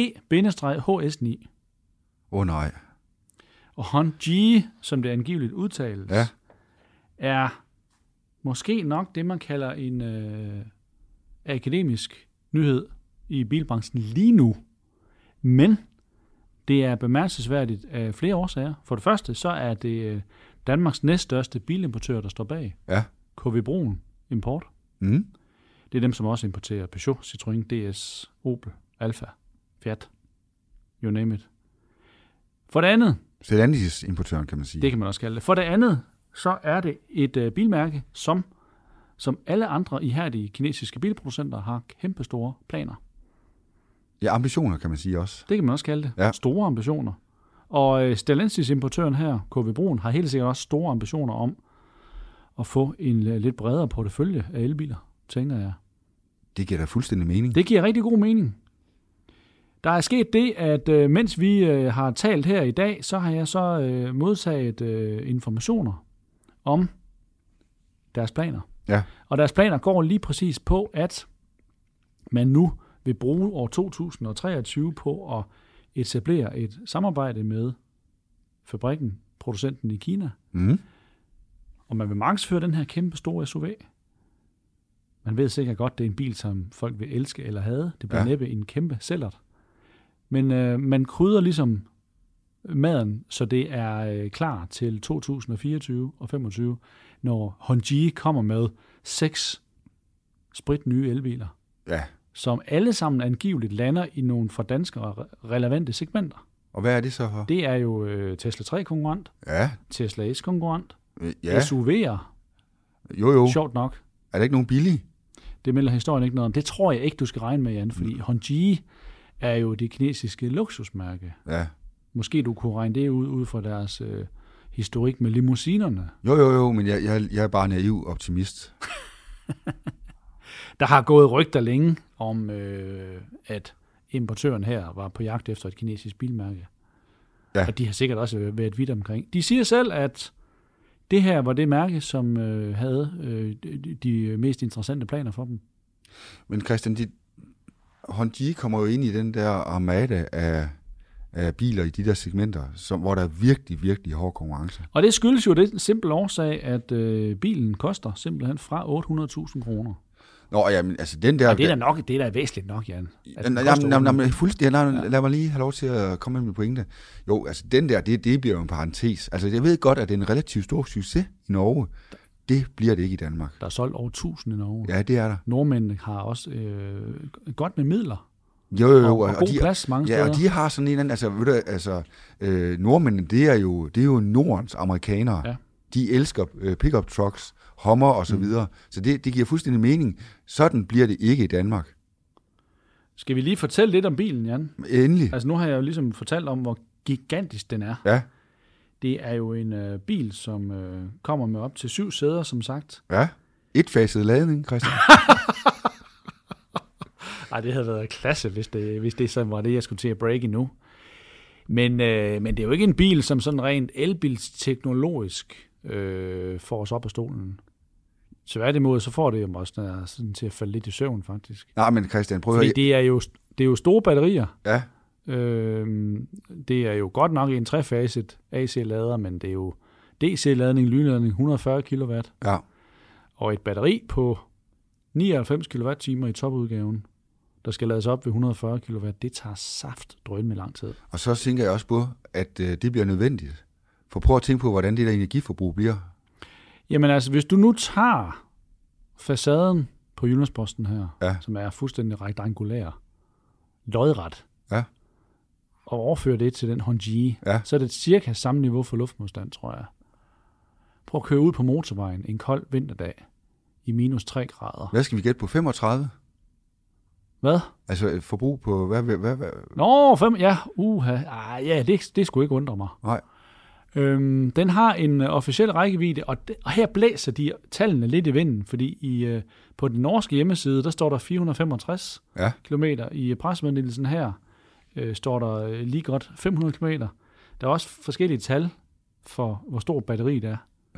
E H S ni. Åh oh, nej. Og Honji, som det angiveligt udtales, Ja. er måske nok det, man kalder en øh, akademisk nyhed i bilbranchen lige nu. Men det er bemærkelsesværdigt af flere årsager. For det første, så er det øh, Danmarks næststørste bilimportør, der står bag. Ja. K V Bruun Import. Mm. Det er dem, som også importerer Peugeot, Citroën, D S, Opel, Alfa, Fiat, you name it. For det andet, Stellantis-importøren, kan man sige. det kan man også kalde det. For det andet, så er det et øh, bilmærke, som, som alle andre ihærdige kinesiske bilproducenter har kæmpe store planer. Ja, ambitioner, kan man sige også. Det kan man også kalde det. Ja. Store ambitioner. Og øh, Stellantis-importøren her, K V Bruun, har helt sikkert også store ambitioner om at få en øh, lidt bredere portefølje af elbiler, tænker jeg. Det giver da fuldstændig mening. Det giver rigtig god mening. Der er sket det, at øh, mens vi øh, har talt her i dag, så har jeg så øh, modtaget øh, informationer om deres planer. Ja. Og deres planer går lige præcis på, at man nu vil bruge år to tusind treogtyve på at etablere et samarbejde med fabrikken, producenten i Kina. Mm. Og man vil markedsføre den her kæmpe store S U V. Man ved sikkert godt, det er en bil, som folk vil elske eller hade. Det bliver Ja. næppe en kæmpe sælgert. Men øh, man krydder ligesom maden, så det er øh, klar til to tusind fireogtyve og femogtyve, når Honji kommer med seks spritnye elbiler, Ja. som alle sammen angiveligt lander i nogle for danskere relevante segmenter. Og hvad er det så for? Det er jo øh, Tesla tre-konkurrent, Ja. Tesla S-konkurrent, Øh, Ja. S U V'er, Jo, jo. sjovt nok. Er der ikke nogen billige? Det melder historien ikke noget om. Det tror jeg ikke, du skal regne med, Jan, fordi Honji er jo det kinesiske luksusmærke. Ja. Måske du kunne regne det ud, ud fra deres øh, historik med limousinerne. Jo, jo, jo, men jeg, jeg, jeg er bare naiv optimist. Der har gået rygter længe om, øh, at importøren her var på jagt efter et kinesisk bilmærke. Ja. Og de har sikkert også været vidt omkring. De siger selv, at det her var det mærke, som øh, havde øh, de, de mest interessante planer for dem. Men Christian, de, Honji kommer jo ind i den der armada af, af biler i de der segmenter, som, hvor der er virkelig, virkelig hård konkurrence. Og det skyldes jo det simple årsag, at øh, bilen koster simpelthen fra otte hundrede tusind kroner. Nå, jamen, altså den der... Og det er da nok, det er da væsentligt nok, Jan. Ja, jamen, jamen, jamen, fuldstændig, lad, ja. lad mig lige have lov til at komme med min pointe. Jo, altså den der, det, det bliver jo en parentes. Altså jeg ved godt, at det er en relativt stor succes i Norge. Det bliver det ikke i Danmark. Der er solgt over tusind i Norge. Ja, det er der. Nordmændene har også øh, godt med midler. Jo, jo, jo. Og, og god de, plads mange ja, steder. og de har sådan en eller anden, altså, ved du, altså, øh, nordmændene, det er jo, det er jo Nordens amerikanere. Ja. De elsker øh, pickup trucks, Hummer og så videre. Så det, det giver fuldstændig mening. Sådan bliver det ikke i Danmark. Skal vi lige fortælle lidt om bilen, Jan? Endelig. Altså nu har jeg jo ligesom fortalt om, hvor gigantisk den er. Ja, Det er jo en øh, bil, som øh, kommer med op til syv sæder, som sagt. ja. Et-faset ladning, Christian. Ej, det havde været klasse, hvis det, hvis det så var det, jeg skulle til at break nu. Men, øh, men det er jo ikke en bil, som sådan rent elbilsteknologisk øh, får os op af stolen. Tværtimod, så får det jo også sådan til at falde lidt i søvn, faktisk. Nej, men Christian, prøv at Fordi høre. det er jo, det er jo store batterier. Ja, Øh, det er jo godt nok en trefaset A C-lader, men det er jo D C-ladning, lynladning, et hundrede og fyrre kilowatt. ja. Og et batteri på nioghalvfems kilowatt-timer i topudgaven, der skal lades op ved et hundrede og fyrre kilowatt. Det tager saft drøn med lang tid. Og så tænker jeg også på, at øh, det bliver nødvendigt. For prøv at tænke på, hvordan det der energiforbrug bliver. Jamen altså, hvis du nu tager facaden på Jyllandsposten her, Ja. som er fuldstændig rektangulær, lodret, Ja. og overfører det til den Honji, Ja. så er det cirka samme niveau for luftmodstand, tror jeg. Prøv at køre ud på motorvejen en kold vinterdag i minus tre grader. Hvad skal vi gætte på? femogtredive? Hvad? Altså et forbrug på... Hvad, hvad, hvad, hvad? Nå, fem, ja, uha, ah, ja, det, det skulle ikke undre mig. Nej. Øhm, den har en uh, officiel rækkevidde, og, de, og her blæser de tallene lidt i vinden, fordi i, uh, på den norske hjemmeside, der står der fire hundrede og femogtres Ja. kilometer. I pressemeddelelsen her uh, står der uh, lige godt fem hundrede kilometer. Der er også forskellige tal for, hvor stor batteriet er. Ja.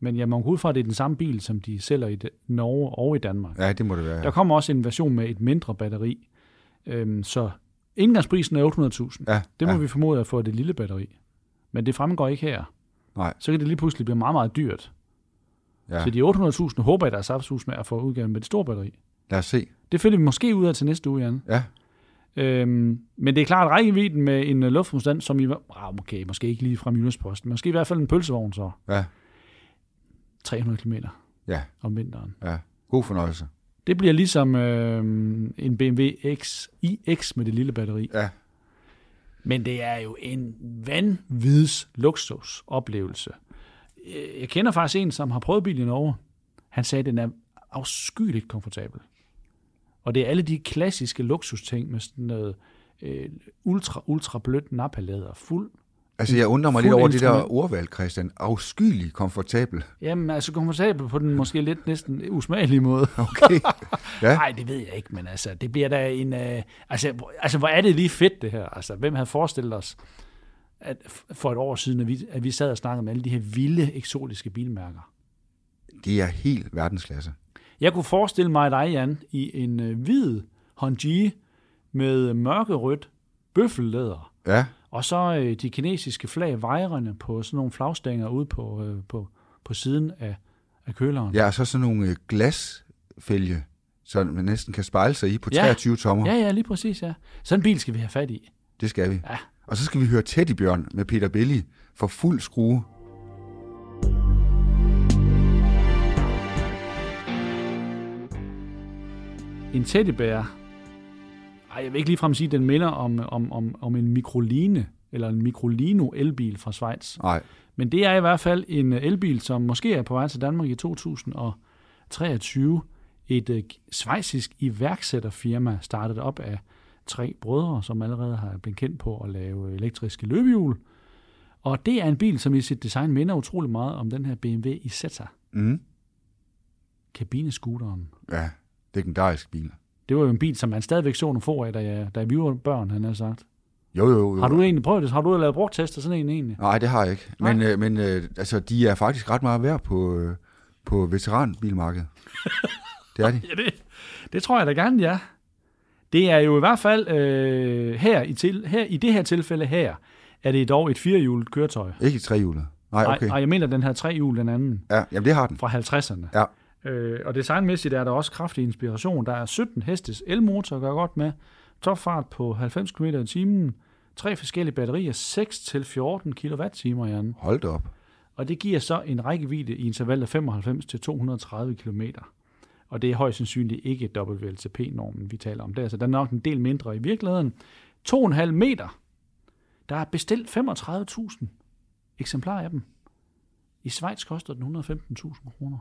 Men jeg må gå ud fra, at det er den samme bil, som de sælger i Norge og i Danmark. Ja, det må det være. Ja. Der kommer også en version med et mindre batteri. Øhm, så indgangsprisen er otte hundrede tusind. Ja, det må ja. vi formode at få det lille batteri. Men det fremgår ikke her. Nej. Så kan det lige pludselig blive meget, meget dyrt. Ja. Så de otte hundrede tusind håber jeg, der er saftsus med at få udgaven med det store batteri. Lad os se. Det finder vi måske ud af til næste uge, Jan. Ja. Øhm, men det er klart, at rækkevidden med en luftmodstand, som I ah, okay, måske ikke lige fra Jyllandsposten, måske i hvert fald en pølsevogn så. Ja. tre hundrede kilometer Ja. om vinteren. Ja. God fornøjelse. Det bliver ligesom øh, en B M W X I X med det lille batteri. Ja. Men det er jo en vanvids luksusoplevelse. Jeg kender faktisk en, som har prøvet bilen i Norge. Han sagde, at den er afskyeligt komfortabel. Og det er alle de klassiske luksusting med sådan noget øh, ultra, ultra blødt nappalæder. Fuld. Altså, jeg undrer mig Fuld lidt over det instrument. der ordvalg, Christian. Afskyelig komfortabel. Jamen, altså komfortabel på den måske lidt næsten usmagelige måde. Okay. Ja. Nej, det ved jeg ikke, men altså, det bliver da en... Øh, altså, altså, hvor er det lige fedt, det her? Altså, hvem havde forestillet os, at for et år siden, at vi, at vi sad og snakkede med alle de her vilde, eksotiske bilmærker? Det er helt verdensklasse. Jeg kunne forestille mig dig, Jan, i en øh, hvid Honji med mørkerødt bøffellæder. Ja. Og så øh, de kinesiske flag vejrende på sådan nogle flagstænger ude på, øh, på, på siden af, af køleren. Ja, og så sådan nogle øh, glasfælge, så man næsten kan spejle sig i på Ja. treogtyve tommer. Ja, ja, lige præcis, ja. Sådan en bil skal vi have fat i. Det skal vi. Ja. Og så skal vi høre Teddybjørn med Peter Belli for fuld skrue. En teddybær. Ej, jeg vil ikke ligefrem sige, at den minder om, om, om, om en Microline, eller en Microlino elbil fra Schweiz. Nej. Men det er i hvert fald en elbil, som måske er på vej til Danmark i to tusind treogtyve. Et uh, schweizisk iværksætterfirma startet op af tre brødre, som allerede har blevet kendt på at lave elektriske løbehjul. Og det er en bil, som i sit design minder utrolig meget om den her B M W Isetta. Mm. Kabinescooteren. Ja, legendarisk bil. Det var jo en bil, som man stadigvæk så nogle få af, da, jeg, da vi var børn, han har sagt. Jo, jo, jo. Har du egentlig prøvet det? Har du lavet brugtest af sådan en egentlig? Nej, det har jeg ikke. Men, øh, men øh, altså, de er faktisk ret meget værd på, øh, på veteranbilmarkedet. Det er de. Ja, det, det tror jeg da gerne, ja. Det er jo i hvert fald øh, her, i til, her i det her tilfælde her, er det dog et firehjulet køretøj. Ikke et trehjulet. Nej, okay. Nej, jeg mener den her trehjul, den anden. Ja, jamen det har den. Fra halvtredserne. Ja. Øh, og designmæssigt er der også kraftig inspiration. Der er sytten hestes elmotor, gør godt med. Topfart på halvfems kilometer i timen. Tre forskellige batterier, seks til fjorten kilowatt-timer, Jan. Hold da op. Og det giver så en rækkevidde i intervallet femoghalvfems til to hundrede og tredive kilometer. Og det er højst sandsynligt ikke W L T P-normen, vi taler om der. Så den er nok en del mindre i virkeligheden. to komma fem meter. Der er bestilt femogtredive tusind eksemplarer af dem. I Schweiz koster den et hundrede og femten tusind kroner.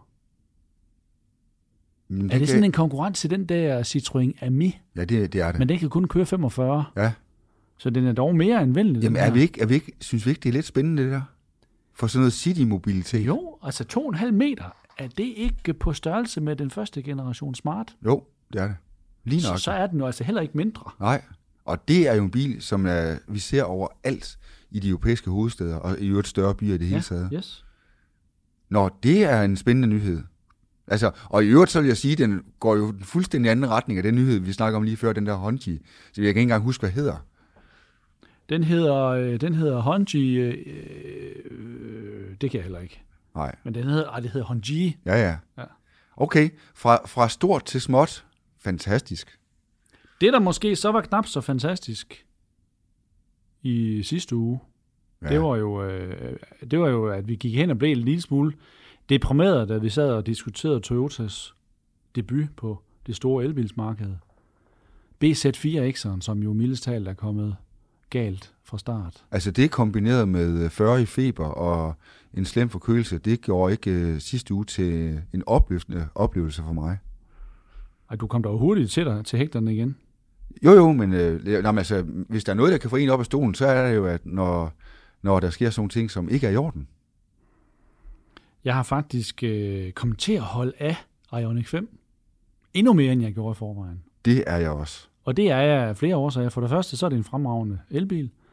Men Er det sådan en konkurrent til den der Citroën Ami? Ja, det, det er det. Men den kan kun køre femogfyrre. Ja. Så den er dog mere anvendelig. Jamen er vi, ikke, er vi ikke, synes vi ikke, det er lidt spændende det der? For sådan noget city-mobilitet. Jo, altså to komma fem meter. Er det ikke på størrelse med den første generation Smart? Jo, det er det. Lige nok. Så, så er den jo altså heller ikke mindre. Nej, og det er jo en bil, som er, vi ser overalt i de europæiske hovedsteder, og i øvrigt større byer i det hele Ja, taget. yes. Nå, det er en spændende nyhed. Altså, og i øvrigt så vil jeg sige, at den går jo den fuldstændig anden retning af den nyhed, vi snakker om lige før, den der Honji. Så jeg kan ikke engang huske, hvad hedder. Den hedder, den hedder Honji, øh, øh, det kan jeg heller ikke. Nej. Men den hedder, ej, det hedder Honji. Ja, ja. Ja. Okay, fra, fra stort til småt. Fantastisk. Det, der måske så var knap så fantastisk i sidste uge, ja. det, var jo, øh, det var jo, at vi gik hen og blev en lille smule deprimeret, da vi sad og diskuterede Toyotas debut på det store elbilsmarked. B Z fire X'eren, som jo mildest talt er kommet galt fra start. Altså det kombineret med fyrre i feber og en slem forkølelse, det gjorde ikke øh, sidste uge til en opløftende oplevelse for mig. Ej, du kom da hurtigt til dig til hægterne igen. Jo, jo, men øh, jamen, altså, hvis der er noget, der kan få en op af stolen, så er det jo, at når, når der sker sådan ting, som ikke er i orden. Jeg har faktisk øh, kommet til at holde af Ioniq fem. Endnu mere, end jeg gjorde i forvejen. Det er jeg også. Og det er jeg af flere årsager. For det første, så er det en fremragende elbil. Ja.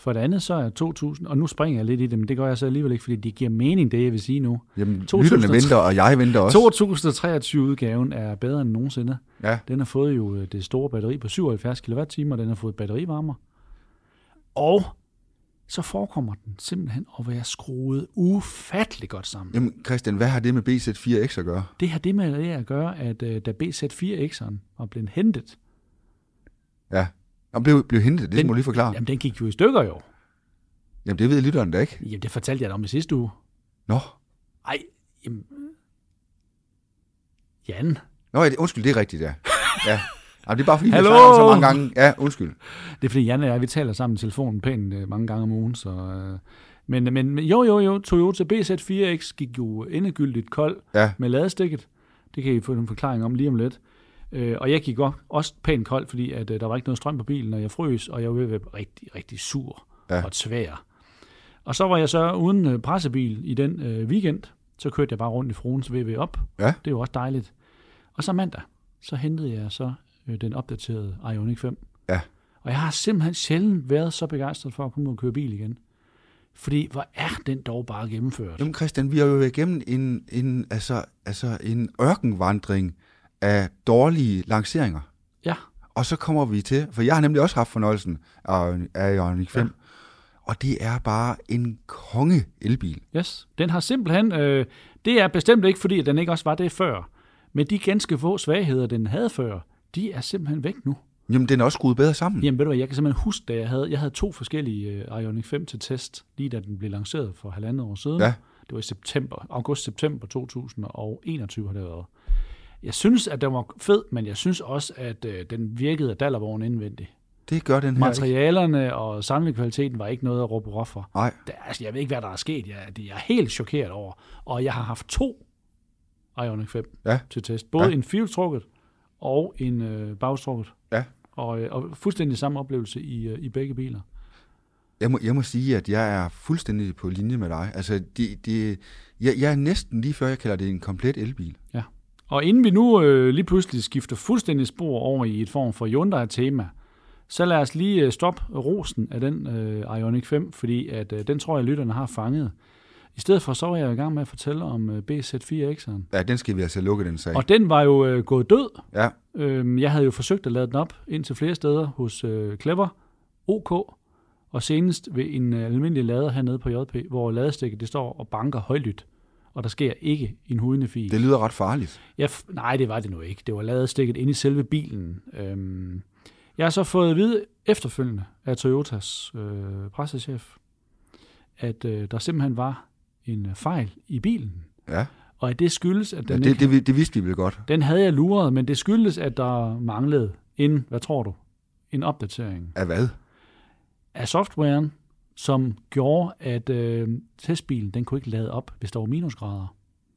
For det andet så er to tusind, og nu springer jeg lidt i det, men det gør jeg så alligevel ikke, fordi det giver mening, det jeg vil sige nu. Jamen, lytterne venter, og jeg venter også. to tusind og treogtyve-udgaven er bedre end nogensinde. Ja. Den har fået jo det store batteri på syvoghalvfjerds kilowatt-timer, den har fået batterivarmer. Og så forekommer den simpelthen at være skruet ufattelig godt sammen. Jamen Christian, hvad har det med B Z fire X at gøre? Det har det med det at gøre, at uh, da B Z fire X'eren var blevet hentet. Ja, og blev, blev hentet, det den, må du lige forklare. Jamen, den gik jo i stykker jo. Jamen, det ved lytteren da ikke. Jamen, det fortalte jeg dig om i sidste uge. Nå. Ej, jamen... Jan. Nå, ja, undskyld, det er rigtigt, ja. Ja. Jamen, det er bare fordi, Hallo? vi taler så mange gange. Ja, undskyld. Det er fordi, Jan og jeg, vi taler sammen i telefonen pænt uh, mange gange om ugen, så... Uh, men, men jo, jo, jo, Toyota B Z fire X gik jo endegyldigt kold ja. med ladestikket. Det kan I få en forklaring om lige om lidt. Uh, og jeg gik også pænt kold, fordi at, uh, der var ikke noget strøm på bilen, og jeg frøs, og jeg var ved at være rigtig, rigtig sur ja. og tvær. Og så var jeg så uden uh, pressebil i den uh, weekend. Så kørte jeg bare rundt i Fruens V V op. Ja. Det er jo også dejligt. Og så mandag, så hentede jeg så uh, den opdaterede Ioniq fem. Ja. Og jeg har simpelthen sjældent været så begejstret for at komme ud og køre bil igen. Fordi hvor er den dog bare gennemført? Jamen Christian, vi har jo været igennem en, en, altså, altså en ørkenvandring af dårlige lanceringer. Ja. Og så kommer vi til, for jeg har nemlig også haft fornøjelsen af, af Ioniq fem. Ja. Og det er bare en konge elbil. Yes, den har simpelthen, øh, det er bestemt ikke fordi, at den ikke også var det før. Men de ganske få svagheder, den havde før, de er simpelthen væk nu. Jamen, den er også skruet bedre sammen. Jamen, ved du hvad, jeg kan simpelthen huske, da jeg havde, jeg havde to forskellige uh, Ioniq fem til test, lige da den blev lanceret for halvandet år siden. Ja. Det var i september, august-september to tusind og enogtyve har det været. Jeg synes, at den var fed, men jeg synes også, at uh, den virkede af dallervogn indvendigt. Det gør den her Materialerne ikke. Og samlekvaliteten var ikke noget at råbe hurra for. Nej. Der, altså, jeg ved ikke, hvad der er sket. Jeg, jeg er helt chokeret over. Og jeg har haft to Ioniq fem ja. til test. Både ja. en firehjulstrukket og en øh, bagstrukket. Ja. Og, og fuldstændig samme oplevelse i, i begge biler. Jeg må, jeg må sige, at jeg er fuldstændig på linje med dig. Altså, det, det, jeg, jeg er næsten lige før, jeg kalder det en komplet elbil. Ja. Og inden vi nu øh, lige pludselig skifter fuldstændig spor over i et form for Hyundai-tema, så lad os lige øh, stoppe rosen af den øh, Ioniq fem, fordi at, øh, den tror jeg, lytterne har fanget. I stedet for, så var jeg i gang med at fortælle om øh, B Z fire X'eren. Ja, den skal vi altså lukke, den sag. Og den var jo øh, gået død. Ja. Øhm, jeg havde jo forsøgt at lade den op ind til flere steder hos øh, Clever, OK, og senest ved en øh, almindelig lader hernede på J P, hvor ladestikket det står og banker højlydt, og der sker ikke en hudende fil. Det lyder ret farligt. Jeg f- nej, det var det nu ikke. Det var ladestikket inde i selve bilen. Øhm, jeg har så fået at vide efterfølgende af Toyotas øh, pressechef, at øh, der simpelthen var en fejl i bilen. Ja. Og at det skyldes, at den ja, det, ikke... det, det vidste vi vel godt. Den havde jeg luret, men det skyldes, at der manglede en, hvad tror du, en opdatering. Af hvad? Af softwaren, som gjorde, at øh, testbilen, den kunne ikke lade op, hvis der var minusgrader.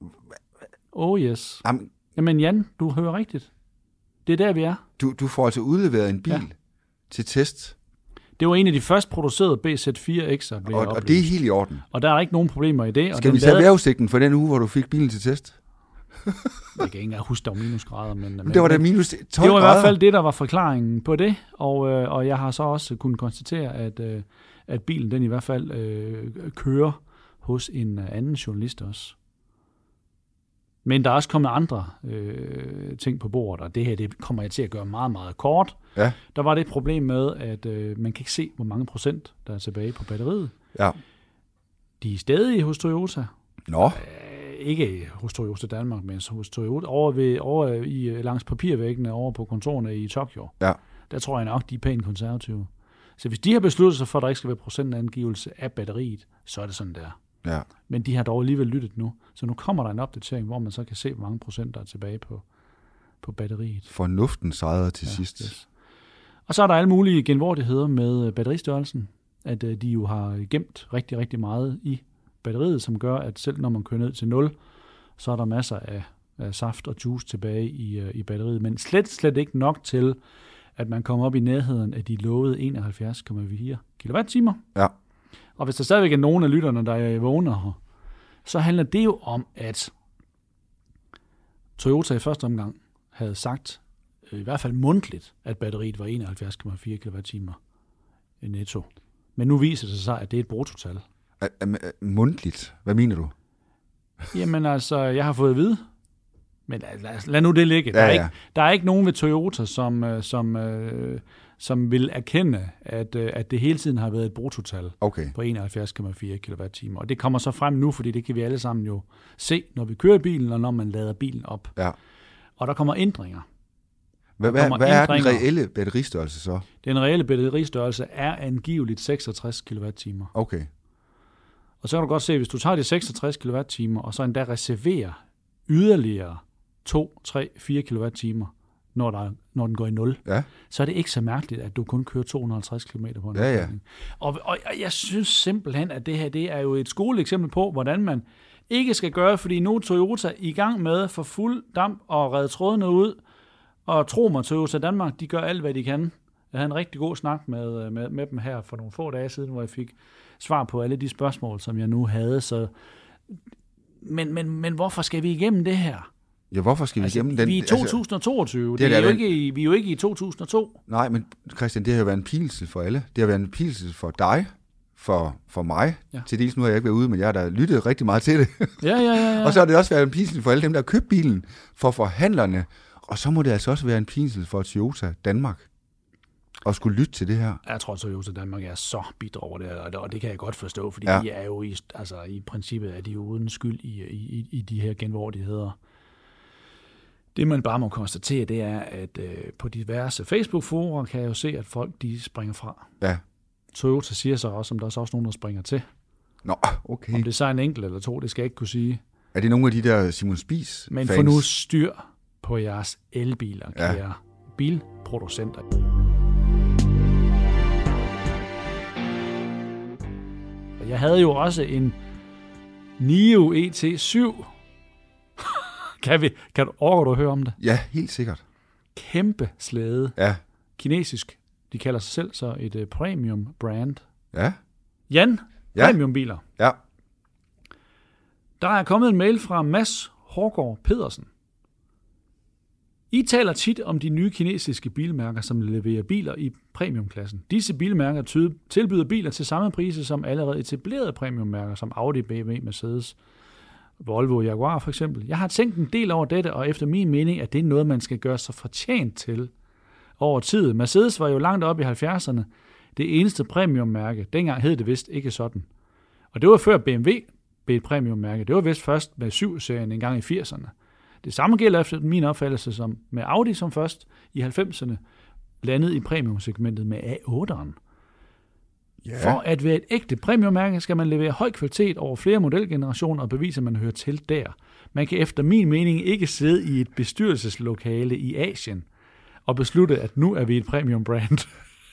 Oh yes. Jamen, Jamen Jan, du hører rigtigt. Det er der, vi er. Du, du får altså udleveret en bil ja. til test. Det var en af de først producerede B Z fire X'er, blev og, og det er helt i orden. Og der er ikke nogen problemer i det. Skal og vi tage lade... vejrudsigten for den uge, hvor du fik bilen til test? Jeg kan ikke engang huske, der var minusgrader. Men, men det var da minus tolv grader. Det var i hvert fald det, der var forklaringen på det. Og, øh, og jeg har så også kunnet konstatere, at, øh, at bilen den i hvert fald øh, kører hos en anden journalist også. Men der er også kommet andre øh, ting på bordet, og det her det kommer jeg til at gøre meget, meget kort. Ja. Der var det et problem med, at øh, man kan ikke se, hvor mange procent, der er tilbage på batteriet. Ja. De er stadig hos Toyota. Nå. Æh, ikke hos Toyota Danmark, men hos Toyota. Over, ved, over i, langs papirvæggene, over på kontorerne i Tokyo. Ja. Der tror jeg nok, de er pænt konservative. Så hvis de har besluttet sig for, at der ikke skal være procentangivelse af batteriet, så er det sådan der. Ja. Men de har dog alligevel lyttet nu. Så nu kommer der en opdatering, hvor man så kan se, hvor mange procent der er tilbage på, på batteriet. Fornuften sejrede til ja, sidst. Yes. Og så er der alle mulige genvordigheder med batteristørrelsen. At uh, de jo har gemt rigtig, rigtig meget i batteriet, som gør, at selv når man kører ned til nul, så er der masser af, af saft og juice tilbage i, uh, i batteriet. Men slet, slet ikke nok til, at man kommer op i nærheden af de lovede enoghalvfjerds komma fire kilowatt-timer. Ja. Og hvis der stadigvæk er nogen af lytterne, der er vågner her, så handler det jo om, at Toyota i første omgang havde sagt, i hvert fald mundtligt, at batteriet var enoghalvfjerds komma fire kilowatt-timer netto. Men nu viser det sig, at det er et bruttotal. Er, er, er, mundtligt? Hvad mener du? Jamen altså, jeg har fået at vide, men lad, lad nu det ligge. Der, Ja, er ja. ikke, der er ikke nogen ved Toyota, som, øh, som, øh, som vil erkende, at, øh, at det hele tiden har været et bruttotal Okay. på enoghalvfjerds komma fire kilowatt-timer. Og det kommer så frem nu, fordi det kan vi alle sammen jo se, når vi kører bilen, og når man lader bilen op. Ja. Og der kommer ændringer. Hvad, Der kommer hvad, hvad er den ændringer. reelle batteristørrelse så? Den reelle batteristørrelse er angiveligt seksogtres kilowatt-timer. Okay. Og så kan du godt se, hvis du tager de seksogtres kilowatt-timer, og så endda reserverer yderligere to, tre, fire kilowatt-timer, når, der, når den går i nul, Ja. så er det ikke så mærkeligt, at du kun kører to hundrede og halvtreds kilometer på en Ja, ja. opladning. Og, og jeg synes simpelthen, at det her det er jo et skoleeksempel på, hvordan man ikke skal gøre, fordi nu er Toyota i gang med for fuld damp og redde trådene ud, og tro mig, Toyota Danmark, de gør alt, hvad de kan. Jeg havde en rigtig god snak med, med, med dem her for nogle få dage siden, hvor jeg fik svar på alle de spørgsmål, som jeg nu havde. Så men, men, men hvorfor skal vi igennem det her? Ja, hvorfor skal vi Altså, igennem den? vi er i to tusind og toogtyve. det Det er er da jo vel- ikke i, vi er jo ikke i to tusind og to. Nej, men Christian, det har jo været en pilsel for alle. Det har været en pilsel for dig, for, for mig. Ja. Til dels nu har jeg ikke været ude, men jeg har da lyttet rigtig meget til det. Ja, ja, ja. ja. Og så har det også været en pilsel for alle dem, der har købt bilen, for forhandlerne. Og så må det altså også være en pilsel for Toyota Danmark at skulle lytte til det her. Jeg tror, at Toyota Danmark er så bitter over det, og det- og det kan jeg godt forstå, fordi Ja. ja. de er jo i, altså, i princippet er de jo uden skyld i, i, i de her genvordigheder. Det man bare må konstatere, det er, at øh, på diverse Facebook-forer kan jeg jo se, at folk de springer fra. Ja. Toyota siger så også, om der er så også nogen, der springer til. Nå, okay. Om det så er en enkelt eller to, det skal jeg ikke kunne sige. Er det nogle af de der Simon Spies Men fans? få nu styr på jeres elbiler, Ja. kære bilproducenter. Jeg havde jo også en Nio E T syv. kan vi, kan du, overgår du høre om det? Ja, helt sikkert. Kæmpe slæde. Ja. Kinesisk. De kalder sig selv så et uh, premium brand. Ja. Jan, Ja. premiumbiler. Ja. Der er kommet en mail fra Mads Hårgaard Pedersen. I taler tit om de nye kinesiske bilmærker, som leverer biler i premiumklassen. Disse bilmærker tyde- tilbyder biler til samme priser som allerede etablerede premiummærker, som Audi, B M W, Mercedes, Volvo og Jaguar for eksempel. Jeg har tænkt en del over dette, og efter min mening er det noget, man skal gøre sig fortjent til over tid. Mercedes var jo langt op i halvfjerdserne det eneste premiummærke. Dengang hed det vist ikke sådan. Og det var før B M W blev et premiummærke. Det var vist først med syv-serien en gang i firserne. Det samme gælder efter min opfattelse som med Audi, som først i halvfemserne landede i premiumsegmentet med A otteren. Ja. For at være et ægte premiummærke skal man levere høj kvalitet over flere modelgenerationer og bevise, at man hører til der. Man kan efter min mening ikke sidde i et bestyrelseslokale i Asien og beslutte, at nu er vi et premium brand.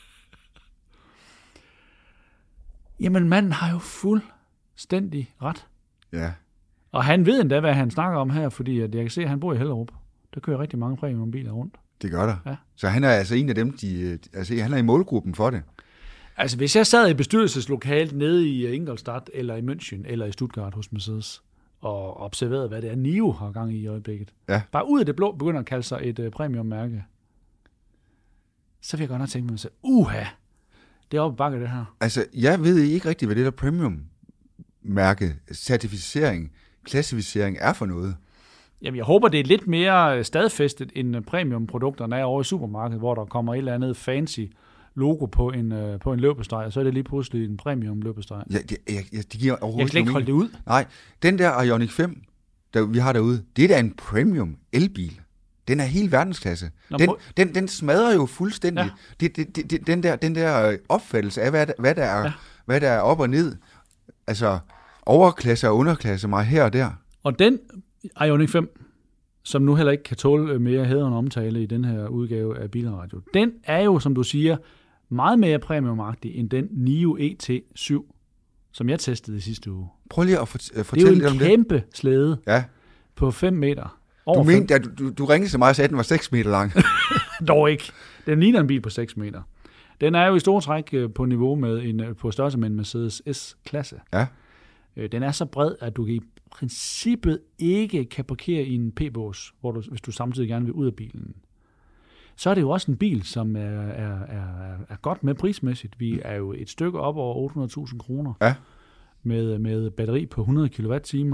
Jamen, manden har jo fuldstændig ret. Ja. Og han ved endda, hvad han snakker om her, fordi at jeg kan se, at han bor i Hellerup. Der kører rigtig mange premiumbiler rundt. Det gør der. Ja. Så han er altså en af dem, de, altså han er i målgruppen for det. Altså, hvis jeg sad i bestyrelseslokalet nede i Ingolstadt, eller i München, eller i Stuttgart hos Mercedes, og observerede, hvad det er, Nio har gang i i øjeblikket. Ja. Bare ud af det blå begynder at kalde sig et uh, premiummærke. Så vil jeg godt nok tænke mig selv, uha, det er oppe bakke det her. Altså, jeg ved ikke rigtig, hvad det der premium-mærke, certificering, klassificering er for noget. Jamen, jeg håber, det er lidt mere stadfæstet end premiumprodukterne er over i supermarkedet, hvor der kommer et eller andet fancy logo på en, uh, på en løbesteg, og så er det lige pludselig en premium løbesteg. Ja, det, jeg, jeg, de giver overhovedet Jeg kan slet ikke holde det ud. Nej, den der Ioniq fem, der vi har derude, det er da en premium elbil. Den er helt verdensklasse. Nå, Den, prøv- den, den smadrer jo fuldstændig. Ja. Det, det, det, den, der, den der opfattelse af, hvad der, hvad der, er, Ja. hvad der er op og ned. Altså, overklasse og underklasse mig her og der. Og den Ioniq fem, som nu heller ikke kan tåle mere hædrende omtale i den her udgave af Bilradio, den er jo, som du siger, meget mere premiumagtig end den Nio E T syv, som jeg testede i sidste uge. Prøv lige at fort, Det er fortælle jo lidt om en det. kæmpe slæde Ja. på fem meter. Du, Over fem. mente, at du, du, du ringede til mig og sagde, at den var seks meter lang. Dog ikke. Den ligner en bil på seks meter. Den er jo i store træk øh, på niveau med en, øh, på størrelse med en Mercedes S-klasse. Ja. Øh, Den er så bred, at du i princippet ikke kan parkere i en P-bås, hvor du, hvis du samtidig gerne vil ud af bilen. Så er det jo også en bil, som er, er, er, er godt med prismæssigt. Vi er jo et stykke op over otte hundrede tusind kroner Ja. med, med batteri på hundrede kilowatt-timer.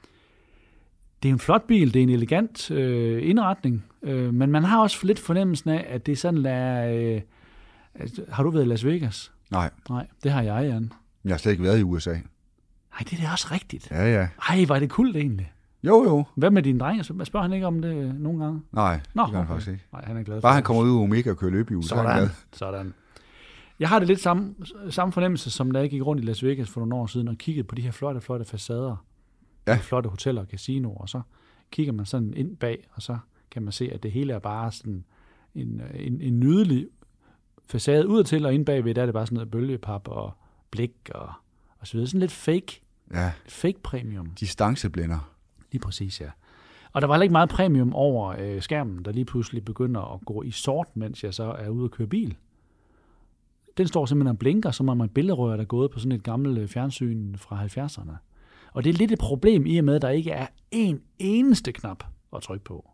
Det er en flot bil, det er en elegant øh, indretning, øh, men man har også lidt fornemmelsen af, at det sådan er... Øh, altså, har du været i Las Vegas? Nej, Nej, det har jeg, Jan. jeg har slet ikke været i U S A. Nej, det er da også rigtigt. Ja, ja. Ej, var det kult egentlig. Jo, jo. Hvad med din dreng? Spørger han ikke om det nogle gange? Nej, Nå, det gør han okay. faktisk ikke. Nej, han er glad for Bare han det. kommer ud i Omega og kører løbehjul, så er han Sådan, glad. sådan. Jeg har det lidt samme, samme fornemmelse, som da jeg gik rundt i Las Vegas for nogle år siden og kiggede på de her flotte, flotte facader. Ja. De flotte hoteller og casinoer, og så kigger man sådan ind bag, og så kan man se, at det hele er bare sådan en, en, en nydelig facade udadtil, og inde bagved, der er det bare sådan noget bølgepap og blik og, og så videre. Sådan lidt fake, Ja, fake premium. distanceblænder. Lige præcis, ja. Og der var heller ikke meget premium over øh, skærmen, der lige pludselig begynder at gå i sort, mens jeg så er ude og køre bil. Den står simpelthen og blinker, som om et billedrør, der er gået på sådan et gammelt fjernsyn fra halvfjerdserne. Og det er lidt et problem i og med, at der ikke er en eneste knap at trykke på.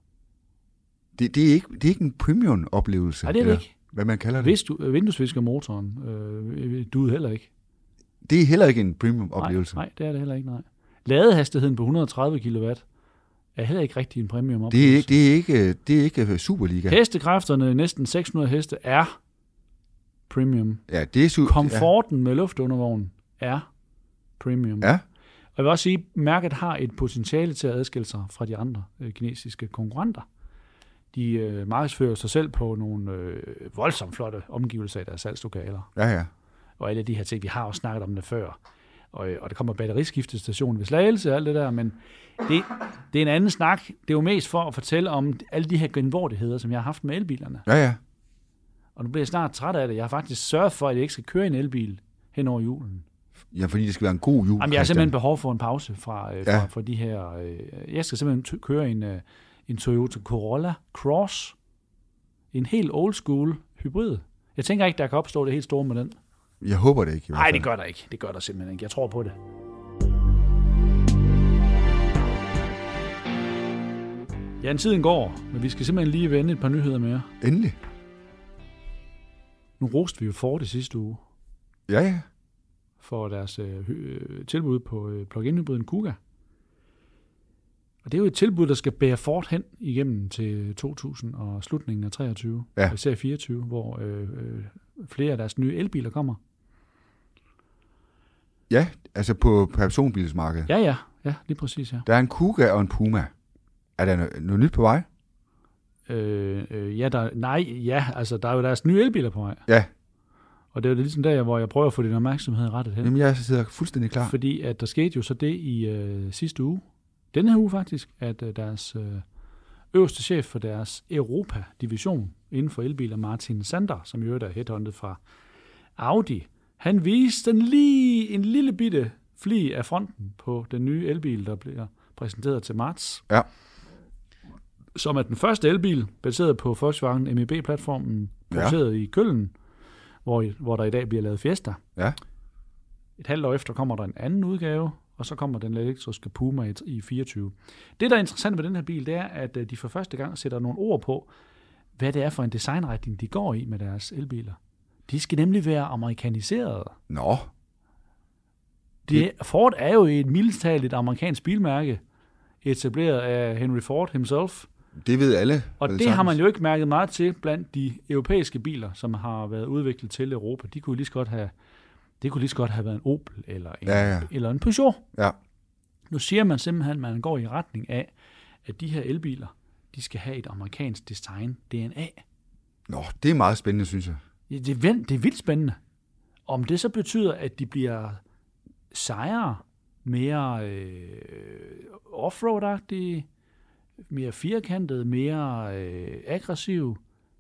Det, det, er ikke, det er ikke en premium-oplevelse. Nej, det er det eller ikke. Hvad man kalder det. Hvis du, vinduesviskermotoren, øh, du er heller ikke. Det er heller ikke en premium-oplevelse. Nej, nej, det er det heller ikke, nej. Ladehastigheden på hundrede og tredive kilowatt er heller ikke rigtig en premium oplevelse. Det er, ikke- det, er ikke, det er ikke Superliga. Hestekræfterne, næsten seks hundrede heste, er premium. Ja, det er su- Komforten ja. med luftundervognen er premium. Ja. Og jeg vil også sige, at mærket har et potentiale til at adskille sig fra de andre øh, kinesiske konkurrenter. De øh, markedsfører sig selv på nogle øh, voldsomt flotte omgivelser i deres salgslokaler. Ja, ja. Og alle de her ting, vi har også snakket om det før. Og, og der kommer batteriskiftestation ved Slagelse og alt det der, men det, det er en anden snak. Det er jo mest for at fortælle om alle de her genvordigheder, som jeg har haft med elbilerne. Ja, ja. Og nu bliver jeg snart træt af det. Jeg har faktisk sørget for, at jeg ikke skal køre en elbil hen over julen. Ja, fordi det skal være en god jul. Jamen, jeg har simpelthen behov for en pause fra, øh, fra, Ja. fra de her... Øh, jeg skal simpelthen t- køre en, øh, en Toyota Corolla Cross. En helt old school hybrid. Jeg tænker ikke, der kan opstå det helt store med den. Jeg håber det ikke. i hvert Nej, fald. det gør der ikke. Det gør der simpelthen ikke. Jeg tror på det. Ja, en tiden går, men vi skal simpelthen lige vende et par nyheder mere. Endelig. Nu roste vi jo Ford i sidste uge Ja, ja. for deres øh, hy- tilbud på øh, plug-in-hybriden Kuga. Og det er jo et tilbud, der skal bære Ford hen igennem til to tusind og slutningen af treogtyve, Ja. især fireogtyve, hvor øh, øh, flere af deres nye elbiler kommer. Ja, altså på personbilsmarkedet. Ja, ja, ja, lige præcis, ja. Der er en Kuga og en Puma. Er der noget, noget nyt på vej? Øh, øh, ja, der, nej, ja, altså der er jo deres nye elbiler på vej. Ja. Og det er jo ligesom der, hvor jeg prøver at få din opmærksomhed rettet hen. Jamen, jeg sidder fuldstændig klar. Fordi at der skete jo så det i øh, sidste uge, denne her uge faktisk, at øh, deres øh, øverste chef for deres Europa-division inden for elbiler, Martin Sander, som jo er headhunted fra Audi, han viste den lige en lille bitte fli af fronten på den nye elbil, der bliver præsenteret til marts. Ja. Som er den første elbil, baseret på Volkswagen M E B-platformen, produceret ja. i Køln, hvor, hvor der i dag bliver lavet Fiesta. Ja. Et halvt år efter kommer der en anden udgave, og så kommer den elektriske Puma i, i fireogtyve. Det, der er interessant ved den her bil, det er, at de for første gang sætter nogle ord på, hvad det er for en designretning, de går i med deres elbiler. De skal nemlig være amerikaniserede. Nå. Det, Ford er jo et mildest talt et amerikansk bilmærke, etableret af Henry Ford himself. Det ved alle. Og det har man jo ikke mærket meget til blandt de europæiske biler, som har været udviklet til Europa. De kunne lige så godt have, det kunne lige så godt have været en Opel eller en, Ja, ja. eller en Peugeot. Ja. Nu siger man simpelthen, at man går i retning af, at de her elbiler, de skal have et amerikansk design D N A. Nå, det er meget spændende, synes jeg. Ja, det, er, vel- det er vildt spændende. Om det så betyder, at de bliver sejere, mere øh, offroad-agtige, mere firkantede, mere øh, aggressive.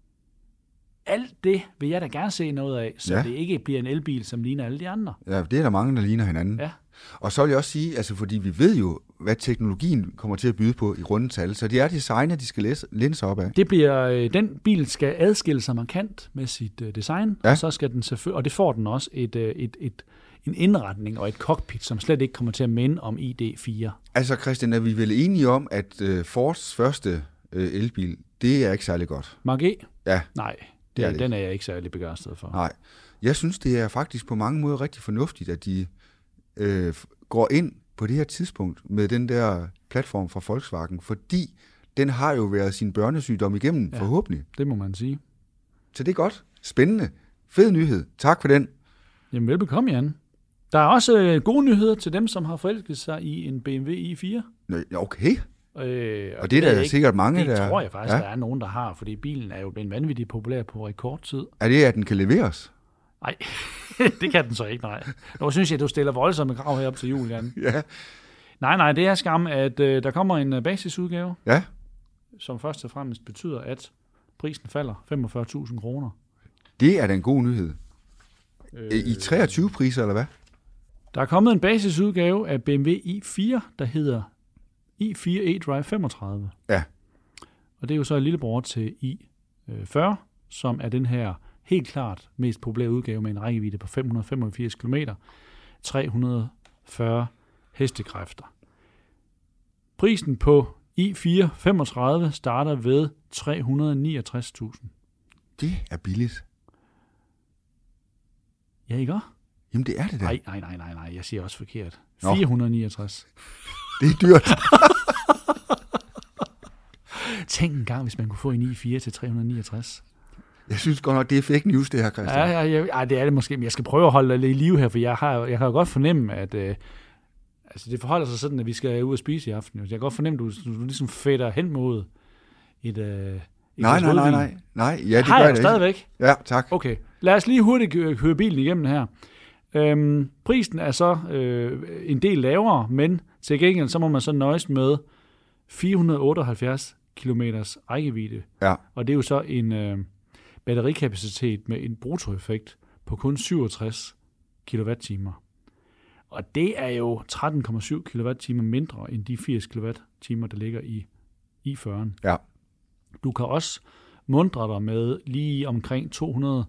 Alt det vil jeg da gerne se noget af, så Ja. det ikke bliver en elbil, som ligner alle de andre. Ja, det er der mange, der ligner hinanden. Ja. Og så vil jeg også sige, altså fordi vi ved jo, hvad teknologien kommer til at byde på i rundetal, så det er designet, de skal læse, læne sig op af. Det bliver, øh, den bil skal adskille sig markant med sit øh, design, Ja. og så skal den selvfølgelig, og det får den også, et, øh, et, et, en indretning og et cockpit, som slet ikke kommer til at minde om I D fire. Altså Christian, er vi vel enige om, at uh, Fords første uh, elbil, det er ikke særlig godt? Mark E? Ja. Nej, Det er det den ikke. er jeg ikke særlig begejstret for. Nej. Jeg synes, det er faktisk på mange måder rigtig fornuftigt, at de øh, går ind på det her tidspunkt med den der platform fra Volkswagen, fordi den har jo været sin børnesygdom igennem, ja, forhåbentlig. Det må man sige. Så det er godt. Spændende. Fed nyhed. Tak for den. Jamen velbekomme, Jan. Der er også øh, gode nyheder til dem, som har forelsket sig i en B M W i fire. Nå, okay. Øh, og, og det er der ikke, sikkert mange, det der... Det tror jeg faktisk, ja. der er nogen, der har, fordi bilen er jo blevet vanvittigt populær på rekordtid. Er det, at den kan leveres? Nej, det kan den så ikke, nej. Nu synes jeg, du stiller voldsomme krav herop til jul, Jan. Ja. Nej, nej, det er skam, at øh, der kommer en uh, basisudgave, ja, som først og fremmest betyder, at prisen falder femogfyrre tusind kroner. Det er da en god nyhed. Øh, I treogtyve priser, eller hvad? Der er kommet en basisudgave af B M W i fire, der hedder i fire eDrive femogtredive. Ja. Og det er jo så en lillebror til i fyrre, som er den her helt klart mest populære udgave med en rækkevidde på fem hundrede femogfirs kilometer, tre hundrede og fyrre hestekræfter. Prisen på i fire femogtredive starter ved tre hundrede og niogtres tusind. Det er billigt. Ja, ikke også? Jamen, det er det da. Nej, nej, nej, nej, nej, jeg siger også forkert. Nå. fire hundrede og niogtres. Det er dyrt. Tænk en gang, hvis man kunne få en i fire til tre hundrede og niogtres. Jeg synes godt nok, det er fake news, det her, Christian. Ja, ja, ja, ja, det er det måske, men jeg skal prøve at holde det i live her, for jeg, har, jeg kan jo godt fornemme, at øh, altså det forholder sig sådan, at vi skal ud og spise i aften. Jeg kan godt fornemme, at du, du ligesom fætter hen mod et, øh, et nej, nej, nej, nej, nej. Ja, det har gør jeg det stadigvæk? Ikke. Ja, tak. Okay, lad os lige hurtigt køre bilen igennem her. Øhm, prisen er så øh, en del lavere, men til gengæld så må man så nøjes med fire hundrede og otteoghalvfjerds kilometers rækkevidde. Ja. Og det er jo så en øh, batterikapacitet med en bruttoeffekt på kun syvogtres kilowatt-timer. Og det er jo tretten komma syv kilowatt-timer mindre end de firs kilowatt-timer, der ligger i i fyrren. Ja. Du kan også mundre dig med lige omkring to hundrede og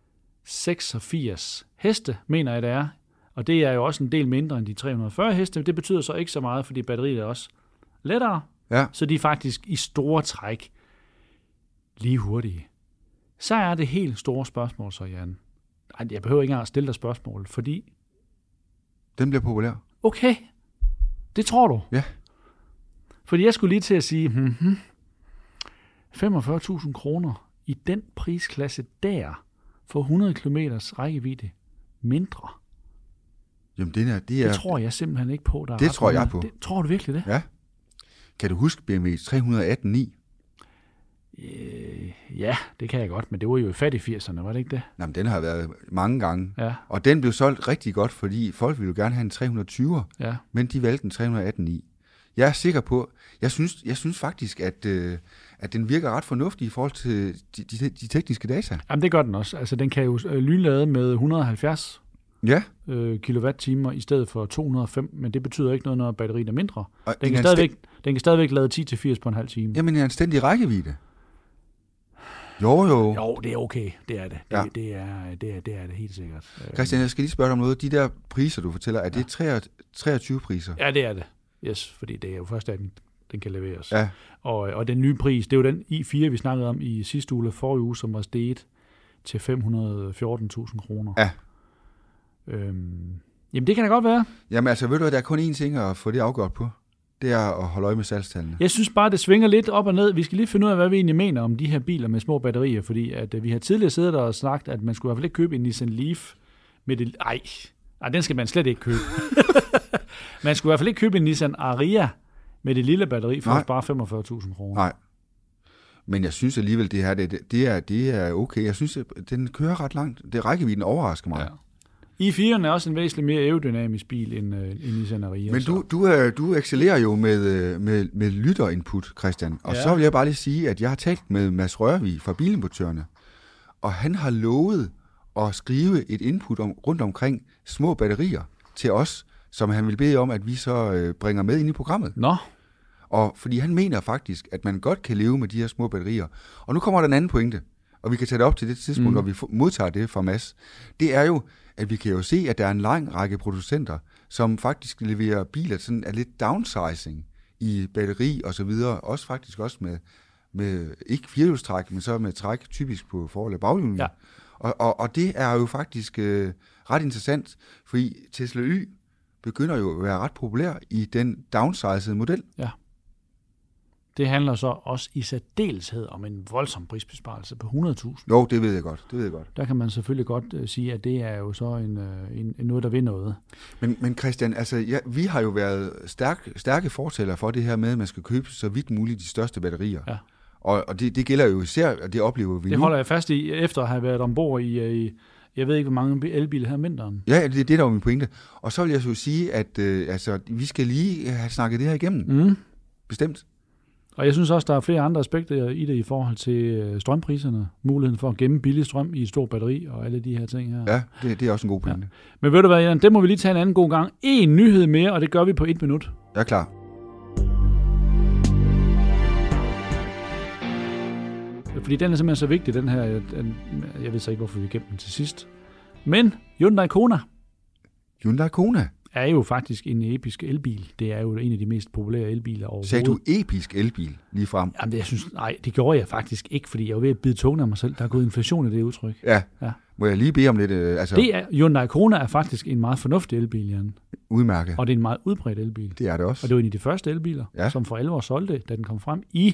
seksogfirs heste, mener jeg det er. Og det er jo også en del mindre end de tre hundrede og fyrre heste. Det betyder så ikke så meget, fordi batteriet er også lettere. Ja. Så de er faktisk i store træk lige hurtige. Så er det helt store spørgsmål så, Jan. Ej, jeg behøver ikke engang at stille dig spørgsmål, fordi... Den bliver populær. Okay, det tror du. Ja. Fordi jeg skulle lige til at sige, hmm, femogfyrre tusind kroner i den prisklasse der, for hundrede kilometers rækkevidde mindre. Jamen, det, er, det, er, det tror jeg simpelthen ikke på. Der det er tror jeg på. Det, tror du virkelig det? Ja. Kan du huske B M W tre atten ni? Øh, ja, det kan jeg godt, men det var jo i fat i firserne, var det ikke det? Jamen, den har været mange gange. Ja. Og den blev solgt rigtig godt, fordi folk ville jo gerne have en tre tyve, ja. Men de valgte en tre atten ni. Jeg er sikker på, jeg synes, jeg synes faktisk, at, øh, at den virker ret fornuftig i forhold til de, de, de tekniske data. Jamen, det gør den også. Altså, den kan jo lynlade med et hundrede og halvfjerds ja. øh, kilowatt-timer i stedet for to hundrede og fem, men det betyder ikke noget, når batteriet er mindre. Og den, kan stadigvæk, den kan stadigvæk lade ti til firs på en halv time. Jamen, en anstændig rækkevidde. Jo, jo. Jo, det er okay. Det er det. Det, ja. det, er, det, er, det er det helt sikkert. Christian, jeg skal lige spørge dig om noget. De der priser, du fortæller, er det ja. treogtyve priser? Ja, det er det. Yes, fordi det er jo først, at den, den kan leveres. Ja. Og, og den nye pris, det er jo den i fire, vi snakkede om i sidste uge, forrige uge, som var steget til fem hundrede og fjorten tusind kroner. Ja. Øhm, jamen, det kan da godt være. Jamen, altså, ved du hvad, der er kun én ting at få det afgjort på. Det er at holde øje med salgstallene. Jeg synes bare, det svinger lidt op og ned. Vi skal lige finde ud af, hvad vi egentlig mener om de her biler med små batterier, fordi at, uh, vi har tidligere siddet der og sagt, at man skulle i hvert fald ikke købe en Nissan Leaf med det... Ej, ej den skal man slet ikke købe. Man skulle i hvert fald ikke købe en Nissan Ariya med det lille batteri for bare femogfyrre tusind kroner. Nej. Men jeg synes alligevel, det her det, det, er, det er okay. Jeg synes, den kører ret langt. Det rækkevidden overrasker mig. Ja. i fire'en er også en væsentligt mere aerodynamisk bil end, uh, end Nissan Ariya. Men du, du, uh, du excellerer jo med, med, med lytterinput, Christian. Og ja. Så vil jeg bare lige sige, at jeg har talt med Mads Rørvig fra Bilimportørerne, og han har lovet at skrive et input om, rundt omkring små batterier til os, som han vil bede om, at vi så øh, bringer med ind i programmet. Nå. Og fordi han mener faktisk, at man godt kan leve med de her små batterier. Og nu kommer der en anden pointe, og vi kan tage det op til det tidspunkt, mm. hvor vi modtager det fra Mads. Det er jo, at vi kan jo se, at der er en lang række producenter, som faktisk leverer biler, sådan er lidt downsizing i batteri og så videre, også faktisk også med med ikke firehjulstræk, men så med træk typisk på for- eller baghjulene. Ja. Og, og, og det er jo faktisk øh, ret interessant, fordi Tesla Y begynder jo at være ret populær i den downsized model. Ja. Det handler så også i særdeleshed om en voldsom prisbesparelse på hundrede tusind. Jo, det ved jeg godt. Det ved jeg godt. Der kan man selvfølgelig godt uh, sige, at det er jo så en, uh, en, en noget, der vil noget. Men, men Christian, altså, ja, vi har jo været stærk, stærke fortællere for det her med, at man skal købe så vidt muligt de største batterier. Ja. Og, og det, det gælder jo især, og det oplever vi det nu. holder jeg fast i, efter at have været ombord i, i jeg ved ikke, hvor mange elbiler her om vinteren. Ja, det, det er der jo min pointe. Og så vil jeg så sige, at øh, altså, vi skal lige have snakket det her igennem. Mm. Bestemt. Og jeg synes også, der er flere andre aspekter i det i forhold til strømpriserne. Muligheden for at gemme billig strøm i et stort batteri og alle de her ting her. Ja, det, det er også en god pointe. Ja. Men ved du hvad, Jan, det må vi lige tage en anden god gang. En nyhed mere, og det gør vi på et minut. Jeg er klar. Fordi den er simpelthen så vigtig, den her. Jeg ved så ikke, hvorfor vi gemte den til sidst. Men Hyundai Kona. Hyundai Kona? Er jo faktisk en episk elbil. Det er jo en af de mest populære elbiler overhovedet. Sagde du episk elbil lige frem? Jamen, jeg synes, nej, det gjorde jeg faktisk ikke, fordi jeg var ved at bide tungen af mig selv. Der er gået inflation i det udtryk. Ja. ja. Må jeg lige bede om lidt? Øh, altså... Det er, Hyundai Kona er faktisk en meget fornuftig elbil, Jan. Udmærket. Og det er en meget udbredt elbil. Det er det også. Og det var en af de første elbiler, ja. som for alvor solgte, da den kom frem i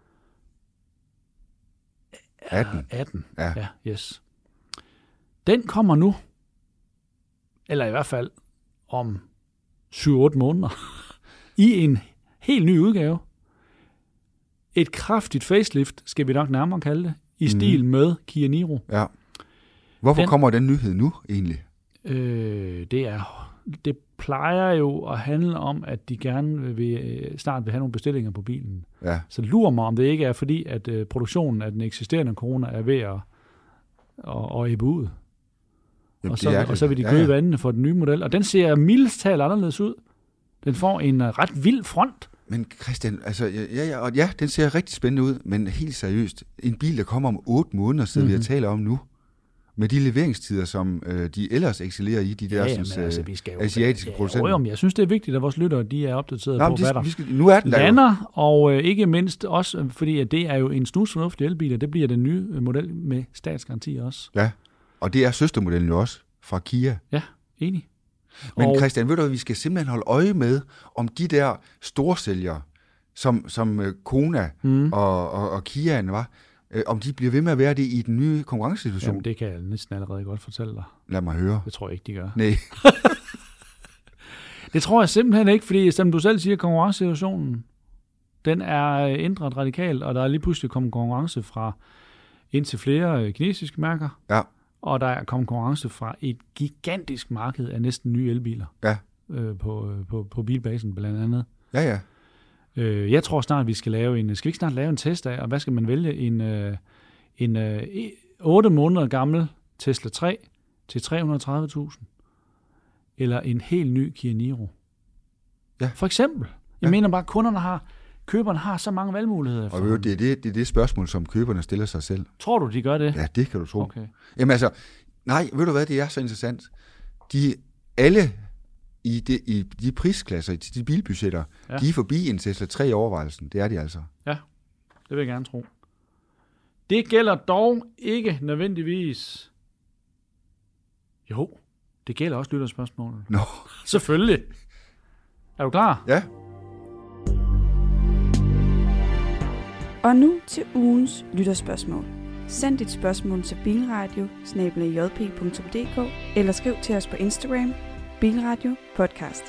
atten. atten. Ja. ja, yes. Den kommer nu, eller i hvert fald om syv otte måneder, i en helt ny udgave. Et kraftigt facelift, skal vi nok nærmere kalde det, i mm. stil med Kia Niro. Ja. Hvorfor den, kommer den nyhed nu egentlig? Øh, det er det plejer jo at handle om, at de gerne vil, snart vil have nogle bestillinger på bilen. Ja. Så lurer mig, om det ikke er fordi, at øh, produktionen af den eksisterende Corona er ved at, at, at ebbe ud. Jamen, og, så, og så vil de gøde ja, ja. vandene for den nye model. Og den ser mildest talt anderledes ud. Den får en uh, ret vild front. Men Christian, altså, ja, ja, og ja, den ser rigtig spændende ud, men helt seriøst, en bil, der kommer om otte måneder, siden mm-hmm. vi har talt om nu, med de leveringstider, som øh, de ellers excellerer i, de der ja, sådan, altså, vi skal jo, asiatiske ja, producenter. Jo, jeg synes, det er vigtigt, at vores lyttere de er opdateret Nå, på, de, hvad der vi skal, nu er den der lander, og øh, ikke mindst også, fordi at det er jo en snusfornuftig elbil, og det bliver den nye model med statsgaranti også. Ja, og det er søstermodellen jo også fra Kia. Ja, enig. Men og, Christian, ved du, at vi skal simpelthen holde øje med, om de der storsælgere, som, som Kona mm. og, og, og Kiaen var, øh, om de bliver ved med at være det i den nye konkurrencesituation. Jamen, det kan jeg næsten allerede godt fortælle dig. Lad mig høre. Det tror jeg ikke, de gør. Nej. Det tror jeg simpelthen ikke, fordi som du selv siger, konkurrencesituationen, den er ændret radikalt, og der er lige pludselig kommet konkurrence fra indtil flere kinesiske mærker. Ja. Og der er kommet konkurrence fra et gigantisk marked af næsten nye elbiler. Ja. Øh, på, på, på bilbasen blandt andet. Ja, ja. Øh, jeg tror snart, vi skal lave en... Skal vi ikke snart lave en test af, og hvad skal man vælge? En, øh, en øh, otte måneder gammel Tesla tre til tre hundrede og tredive tusind. Eller en helt ny Kia Niro. Ja. For eksempel. Jeg ja. mener bare, at kunderne har... Køberne har så mange valgmuligheder. Og ved, det, er det, det er det spørgsmål, som køberne stiller sig selv. Tror du, de gør det? Ja, det kan du tro. Okay. Jamen altså, nej, ved du hvad, det er så interessant. De alle i de, i de prisklasser, i de bilbudgetter, ja. de er forbi en Tesla tre i overvejelsen. Det er de altså. Ja, det vil jeg gerne tro. Det gælder dog ikke nødvendigvis... Jo, det gælder også lytterspørgsmålet. Nå. Selvfølgelig. Er du klar? Ja. Og nu til ugens lytterspørgsmål. Send dit spørgsmål til bilradio snabel-a j p punktum d k eller skriv til os på Instagram, Bilradio Podcast.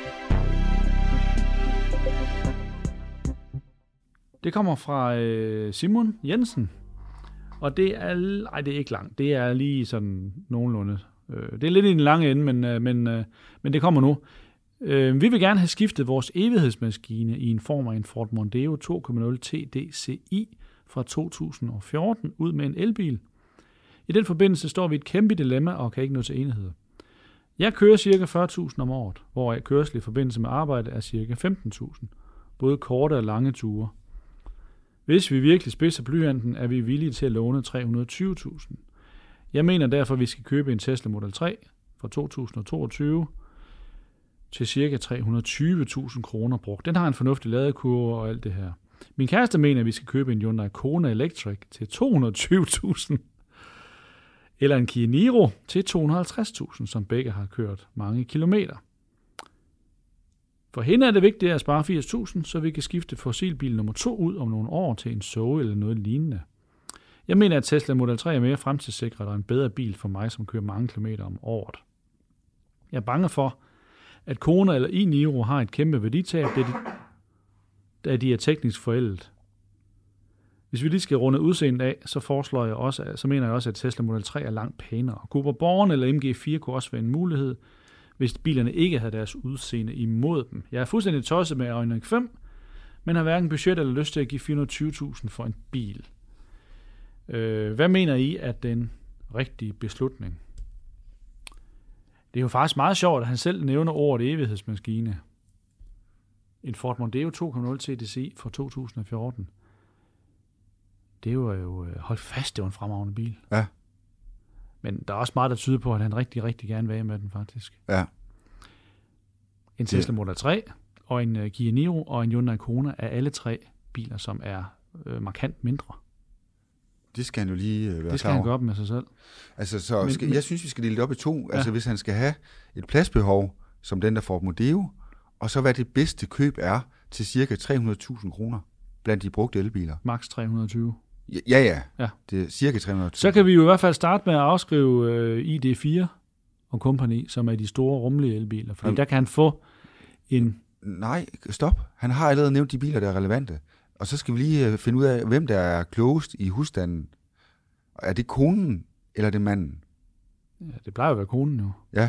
Det kommer fra øh, Simon Jensen, og det er, ej, det er ikke langt. Det er lige sådan nogenlunde. Øh, det er lidt i den lange ende, men, øh, men, øh, men det kommer nu. Øh, vi vil gerne have skiftet vores evighedsmaskine i en form af en Ford Mondeo to komma nul T D C I fra to tusind og fjorten ud med en elbil. I den forbindelse står vi i et kæmpe dilemma og kan ikke nå til enighed. Jeg kører ca. fyrre tusind om året, hvor kørsel i forbindelse med arbejde er ca. femten tusind, både korte og lange ture. Hvis vi virkelig spidser blyanten, er vi villige til at låne tre hundrede og tyve tusind. Jeg mener derfor, at vi skal købe en Tesla Model tre fra to tusind og toogtyve til ca. tre hundrede og tyve tusind kroner brugt. Den har en fornuftig ladekurve og alt det her. Min kæreste mener, at vi skal købe en Hyundai Kona Electric til to hundrede og tyve tusind. Eller en Kia Niro til to hundrede og halvtreds tusind, som begge har kørt mange kilometer. For hende er det vigtigt at spare firs tusind, så vi kan skifte fossilbil nummer to ud om nogle år til en Zoe eller noget lignende. Jeg mener, at Tesla Model tre er mere fremtidssikret og en bedre bil for mig, som kører mange kilometer om året. Jeg er bange for, at Kona eller i-Niro har et kæmpe værditab, da de, da de er teknisk forældet. Hvis vi lige skal runde udseendet af, så foreslår jeg også, så mener jeg også, at Tesla Model tre er langt pænere. Cooper Born eller M G fire kunne også være en mulighed, hvis bilerne ikke havde deres udseende imod dem. Jeg er fuldstændig tosset med Ioniq fem, men har hverken budget eller lyst til at give fire hundrede og tyve tusind for en bil. Øh, hvad mener I er den rigtige beslutning? Det er jo faktisk meget sjovt, at han selv nævner ordet evighedsmaskine. En Ford Mondeo to punkt nul T D C fra to tusind og fjorten. Det var jo, hold fast, det var en fremragende bil. Ja. Men der er også meget, der tyder på, at han rigtig, rigtig gerne vil af med den, faktisk. Ja. En Tesla Model tre, og en uh, Kia Niro, og en Hyundai Kona er alle tre biler, som er øh, markant mindre. Det skal han jo lige øh, være Det skal han gøre op med sig selv. Altså, så men, skal, jeg synes, vi skal dele det op i to. Ja. Altså, hvis han skal have et pladsbehov, som den der Ford Mondeo, og så hvad det bedste køb er til cirka tre hundrede tusind kroner blandt de brugte elbiler. Max tre hundrede og tyve. Ja, ja. ja. Det er cirka tre hundrede tusind. Så kan vi jo i hvert fald starte med at afskrive øh, I D fire og Company, som er de store rummelige elbiler. Fordi Jamen. der kan han få en... Nej, stop. Han har allerede nævnt de biler, der er relevante. Og så skal vi lige finde ud af, hvem der er klogest i husstanden. Er det konen, eller er det manden? Ja, det plejer at være konen jo. Ja.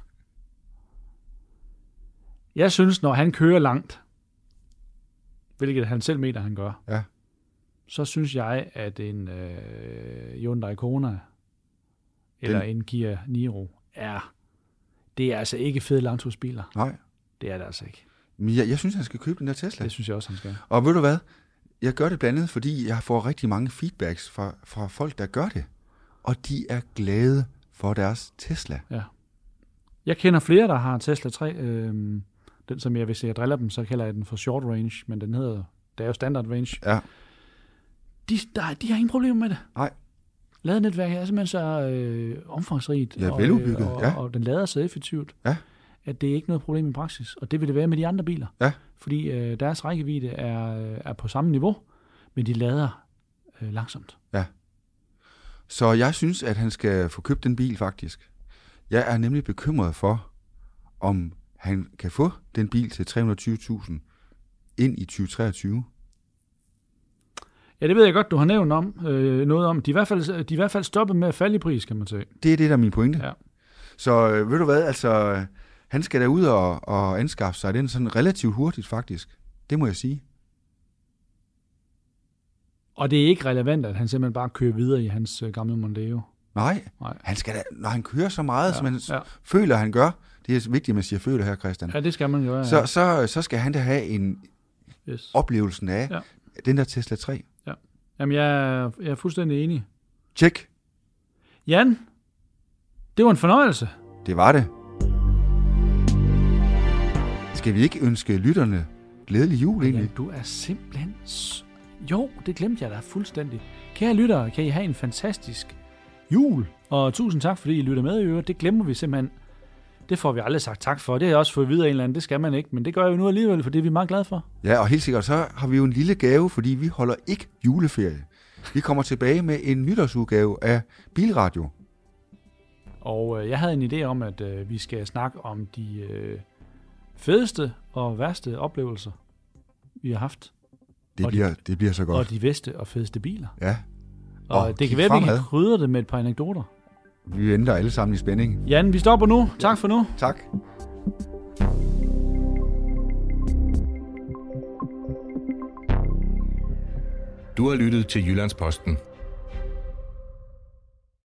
Jeg synes, når han kører langt, hvilket han selv mener, han gør, ja. så synes jeg, at en øh, Hyundai Kona eller Den... en Kia Niro er, det er altså ikke fede langtursbiler. Nej. Det er det altså ikke. Men jeg, jeg synes, han skal købe den der Tesla. Det synes jeg også, han skal. Og ved du hvad? Jeg gør det blandt andet, fordi jeg får rigtig mange feedbacks fra, fra folk, der gør det. Og de er glade for deres Tesla. Ja. Jeg kender flere, der har Tesla tre. Øhm, den, som jeg, hvis jeg driller dem, så kalder jeg den for short range, men den hedder, det er jo standard range. Ja. De, der, de har ingen problemer med det. Nej. Ladenetværket er simpelthen så øh, omfangsrigt. Ja, og, veludbygget. og, ja. og, og den lader så effektivt. Ja. At det er ikke noget problem i praksis. Og det vil det være med de andre biler. Ja. Fordi øh, deres rækkevidde er, er på samme niveau, men de lader øh, langsomt. Ja. Så jeg synes, at han skal få købt den bil, faktisk. Jeg er nemlig bekymret for, om han kan få den bil til tre hundrede og tyve tusind ind i tyve treogtyve. Ja, det ved jeg godt, du har nævnt om, øh, noget om. De er, i hvert fald, de er i hvert fald stoppet med at falde i pris, kan man sige. Det er det, der er min pointe. Ja. Så øh, ved du hvad, altså, han skal da ud og, og anskaffe sig den sådan relativt hurtigt, faktisk. Det må jeg sige. Og det er ikke relevant, at han simpelthen bare kører videre i hans øh, gamle Mondeo. Nej, Nej. Han skal da, når han kører så meget, ja, som han ja. føler, han gør, det er vigtigt, at man siger føler her, Christian. Ja, det skal man gøre. Ja. Så, så, så skal han da have en yes. oplevelsen af ja. den der Tesla tre. Ja. Jamen, jeg er, jeg er fuldstændig enig. Tjek. Jan, det var en fornøjelse. Det var det. Skal vi ikke ønske lytterne glædelig jul egentlig? Ja, du er simpelthen... Jo, det glemte jeg da fuldstændig. Kære lyttere, kan I have en fantastisk jul. Og tusind tak, fordi I lytter med i øvrigt. Det glemmer vi simpelthen. Det får vi aldrig sagt tak for. Det har jeg også fået videre en eller anden. Det skal man ikke, men det gør jeg jo nu alligevel, for det er vi meget glade for. Ja, og helt sikkert, så har vi jo en lille gave, fordi vi holder ikke juleferie. Vi kommer tilbage med en nytårsudgave af Bilradio. Og øh, jeg havde en idé om, at øh, vi skal snakke om de øh, fedeste og værste oplevelser, vi har haft. Det bliver, de, det bliver så godt. Og de bedste og fedeste biler. Ja. Og, og det kan være, at vi kan krydre det med et par anekdoter. Vi ender alle sammen i spænding. Jan, vi stopper nu. Tak for nu. Tak. Du har lyttet til Jyllandsposten.